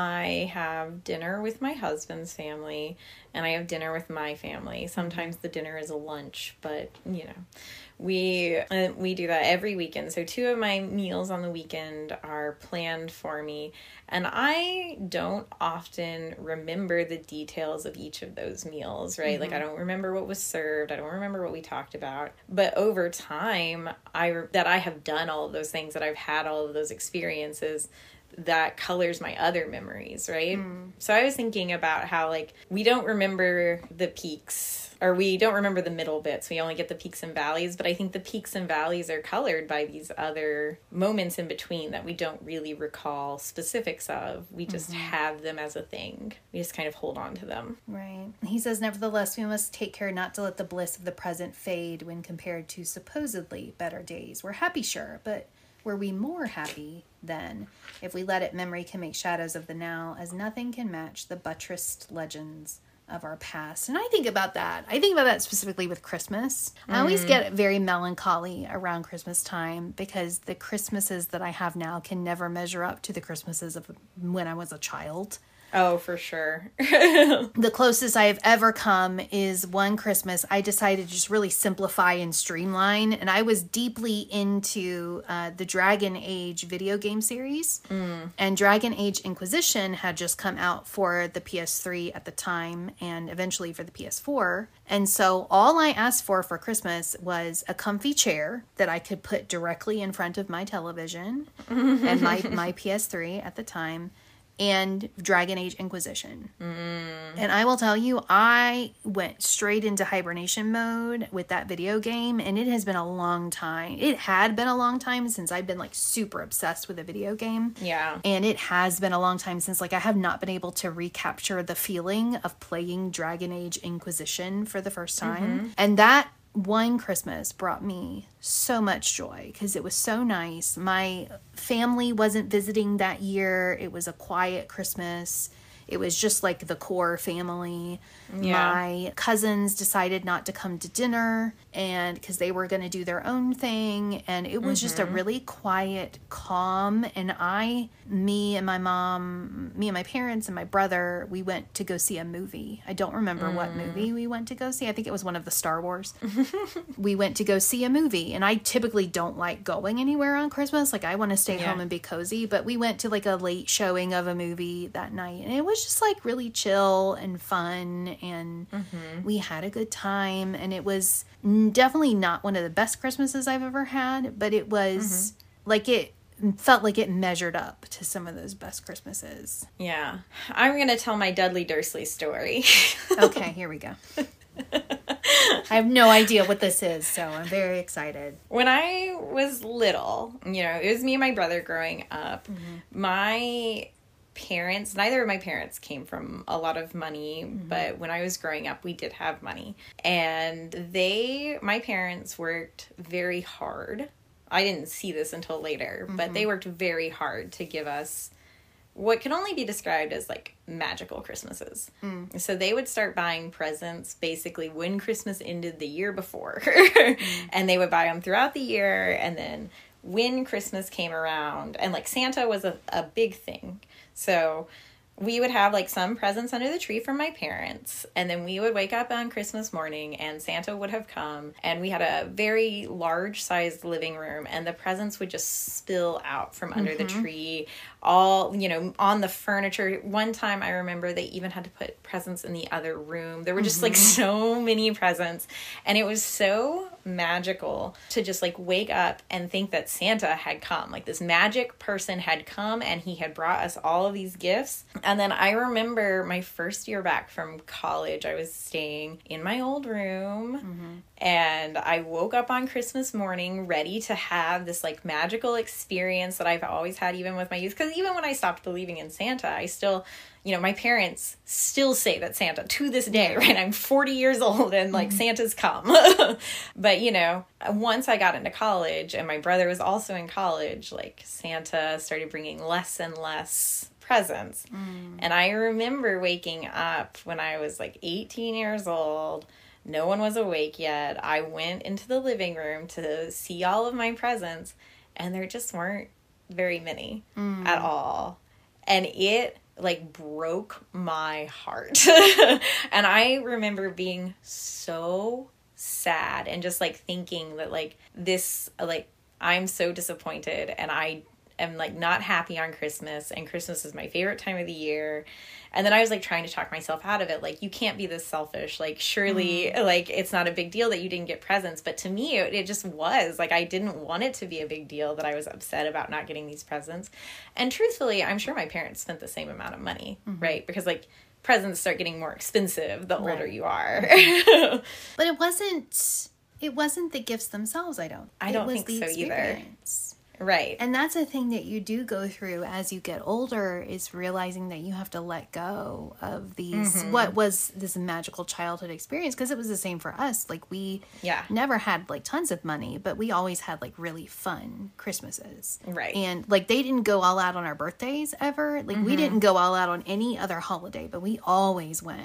I have dinner with my husband's family and I have dinner with my family. Sometimes the dinner is a lunch, but you know, we uh, we do that every weekend. So two of my meals on the weekend are planned for me, and I don't often remember the details of each of those meals, right? Mm-hmm. Like I don't remember what was served. I don't remember what we talked about. But over time, I that I have done all of those things, that I've had all of those experiences, that colors my other memories, right? Mm. So I was thinking about how, like, we don't remember the peaks, or we don't remember the middle bits. We only get the peaks and valleys, but I think the peaks and valleys are colored by these other moments in between that we don't really recall specifics of. We just mm-hmm. have them as a thing. We just kind of hold on to them. Right. He says, nevertheless, we must take care not to let the bliss of the present fade when compared to supposedly better days. We're happy, sure, but were we more happy then? If we let it, memory can make shadows of the now, as nothing can match the buttressed legends of our past. And I think about that. I think about that specifically with Christmas. Mm. I always get very melancholy around Christmas time because the Christmases that I have now can never measure up to the Christmases of when I was a child. Oh, for sure. The closest I have ever come is one Christmas I decided to just really simplify and streamline. And I was deeply into uh, the Dragon Age video game series. Mm. And Dragon Age Inquisition had just come out for the P S three at the time and eventually for the P S four. And so all I asked for for Christmas was a comfy chair that I could put directly in front of my television and my, my P S three at the time. And Dragon Age Inquisition. Mm. And I will tell you, I went straight into hibernation mode with that video game, and it has been a long time. It had been a long time since I've been, like, super obsessed with a video game. Yeah. And it has been a long time since, like, I have not been able to recapture the feeling of playing Dragon Age Inquisition for the first time. Mm-hmm. And that one Christmas brought me so much joy because it was so nice. My family wasn't visiting that year. It was a quiet Christmas. It was just like the core family. Yeah. My cousins decided not to come to dinner and because they were going to do their own thing. And it was mm-hmm. just a really quiet, calm. And I, me and my mom, me and my parents and my brother, we went to go see a movie. I don't remember mm. what movie we went to go see. I think it was one of the Star Wars. We went to go see a movie. And I typically don't like going anywhere on Christmas. Like I want to stay yeah. home and be cozy. But we went to like a late showing of a movie that night. And it was just like really chill and fun. And mm-hmm. we had a good time. And it was definitely not one of the best Christmases I've ever had. But it was mm-hmm. like it felt like it measured up to some of those best Christmases. Yeah. I'm going to tell my Dudley Dursley story. Okay, here we go. I have no idea what this is, so I'm very excited. When I was little, you know, it was me and my brother growing up. Mm-hmm. My parents, neither of my parents came from a lot of money, mm-hmm. but when I was growing up, we did have money. And they, my parents worked very hard. I didn't see this until later, mm-hmm. but they worked very hard to give us what can only be described as like magical Christmases. Mm. So they would start buying presents basically when Christmas ended the year before. mm. And they would buy them throughout the year. And then when Christmas came around, and like Santa was a, a big thing. So we would have like some presents under the tree from my parents. And then we would wake up on Christmas morning and Santa would have come. And we had a very large sized living room and the presents would just spill out from under mm-hmm. the tree, all, you know, on the furniture. One time I remember they even had to put presents in the other room. There were just mm-hmm. like so many presents. And it was so magical to just like wake up and think that Santa had come. Like this magic person had come and he had brought us all of these gifts. And then I remember my first year back from college, I was staying in my old room mm-hmm. and I woke up on Christmas morning ready to have this like magical experience that I've always had even with my youth. Because even when I stopped believing in Santa, I still, you know, my parents still say that Santa to this day, right? I'm forty years old and like mm-hmm. Santa's come. But, you know, once I got into college and my brother was also in college, like Santa started bringing less and less presents. Mm. And I remember waking up when I was like eighteen years old. No one was awake yet. I went into the living room to see all of my presents and there just weren't very many mm. at all. And it like broke my heart. And I remember being so sad and just like thinking that like this, like I'm so disappointed and I am like not happy on Christmas and Christmas is my favorite time of the year. And then I was like trying to talk myself out of it. Like, you can't be this selfish. Like, surely mm. like it's not a big deal that you didn't get presents. But to me, it, it just was like, I didn't want it to be a big deal that I was upset about not getting these presents. And truthfully, I'm sure my parents spent the same amount of money, mm-hmm. right? Because like presents start getting more expensive the older right. you are. But it wasn't, it wasn't the gifts themselves, I don't. I don't it was think the so experience. Either. Right. And that's a thing that you do go through as you get older, is realizing that you have to let go of these, mm-hmm. what was this magical childhood experience, because it was the same for us. Like we yeah. never had like tons of money, but we always had like really fun Christmases. Right. And like they didn't go all out on our birthdays ever. Like mm-hmm. we didn't go all out on any other holiday, but we always went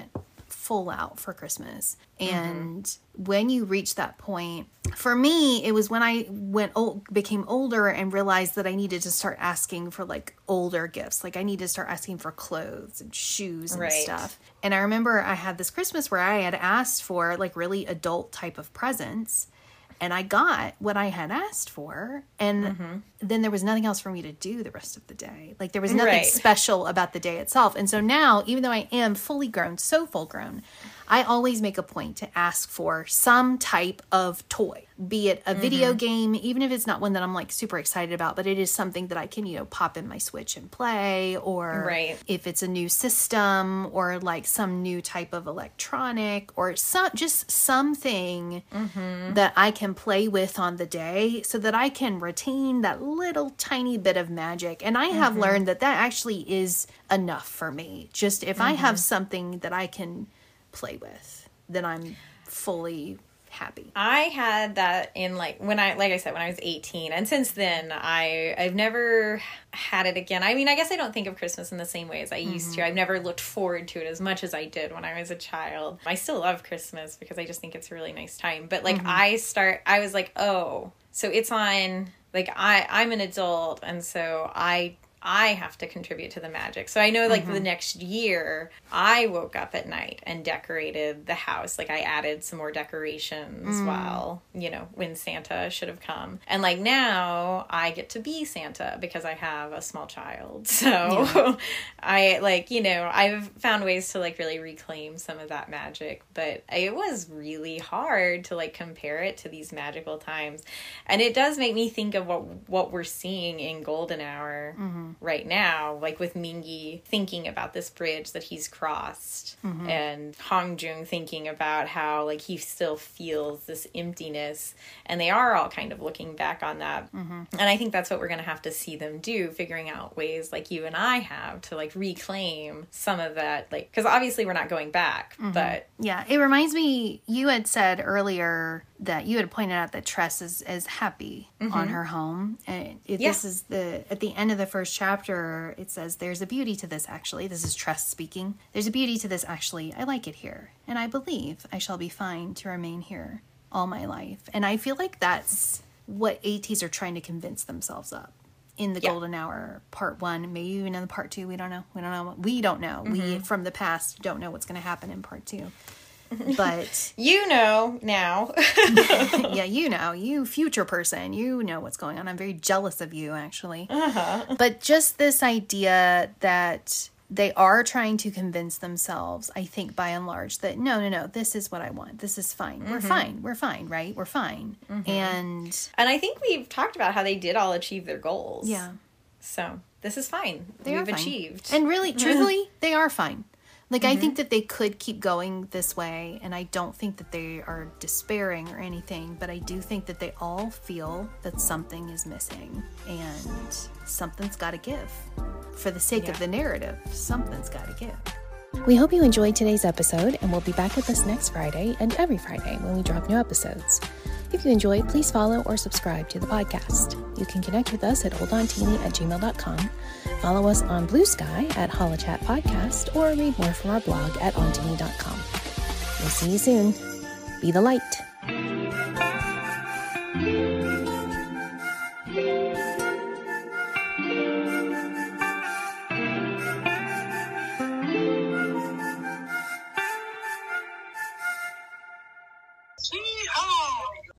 full out for Christmas. And mm-hmm. when you reach that point, for me, it was when I went old, became older and realized that I needed to start asking for like older gifts. Like I need to start asking for clothes and shoes and right. stuff. And I remember I had this Christmas where I had asked for like really adult type of presents. And I got what I had asked for. And mm-hmm. then there was nothing else for me to do the rest of the day. Like there was nothing right. special about the day itself. And so now, even though I am fully grown, so full grown, I always make a point to ask for some type of toy, be it a mm-hmm. video game, even if it's not one that I'm like super excited about, but it is something that I can, you know, pop in my Switch and play, or right. if it's a new system or like some new type of electronic or some, just something mm-hmm. that I can play with on the day so that I can retain that little tiny bit of magic. And I have mm-hmm. learned that that actually is enough for me. Just if mm-hmm. I have something that I can play with, then I'm fully happy. I had that in like when I like I said when I was eighteen, and since then I I've never had it again. I mean, I guess I don't think of Christmas in the same way as I used mm-hmm. to. I've never looked forward to it as much as I did when I was a child. I still love Christmas because I just think it's a really nice time. But like mm-hmm. I start I was like, "Oh, so it's on like I I'm an adult, and so I I have to contribute to the magic." So I know like mm-hmm. the next year I woke up at night and decorated the house. Like I added some more decorations mm. while, you know, when Santa should have come. And like now I get to be Santa because I have a small child. So yeah. I like, you know, I've found ways to like really reclaim some of that magic, but it was really hard to like compare it to these magical times. And it does make me think of what, what we're seeing in Golden Hour mm-hmm. right now, like with Mingi thinking about this bridge that he's crossed mm-hmm. and Hong Jung thinking about how like he still feels this emptiness, and they are all kind of looking back on that. Mm-hmm. And I think that's what we're going to have to see them do, figuring out ways like you and I have to like reclaim some of that, like, because obviously we're not going back, mm-hmm. but yeah, it reminds me, you had said earlier that you had pointed out that Tress is, is happy mm-hmm. on her home. And it, yeah. this is the, at the end of the first chapter, it says, "There's a beauty to this, actually." This is Tress speaking. "There's a beauty to this, actually. I like it here. And I believe I shall be fine to remain here all my life." And I feel like that's what ATEEZ are trying to convince themselves of in the yeah. Golden Hour part one, maybe even in the part two. We don't know. We don't know. We don't know. Mm-hmm. We, from the past, don't know what's going to happen in part two. But you know now. Yeah, you know, you future person, you know what's going on. I'm very jealous of you, actually. Uh-huh. But just this idea that they are trying to convince themselves, I think by and large, that no, no, no, this is what I want. This is fine. Mm-hmm. We're fine. We're fine, right? We're fine. Mm-hmm. And and I think we've talked about how they did all achieve their goals. Yeah. So this is fine. They We've are fine. achieved. And really, truthfully, they are fine. Like, mm-hmm. I think that they could keep going this way, and I don't think that they are despairing or anything, but I do think that they all feel that something is missing, and something's got to give. For the sake yeah. of the narrative, something's got to give. We hope you enjoyed today's episode, and we'll be back with us next Friday and every Friday when we drop new episodes. If you enjoyed, please follow or subscribe to the podcast. You can connect with us at holdontini at gmail dot com, follow us on Blue Sky at HoloChat Podcast, or read more from our blog at ontini dot com. We'll see you soon. Be the light.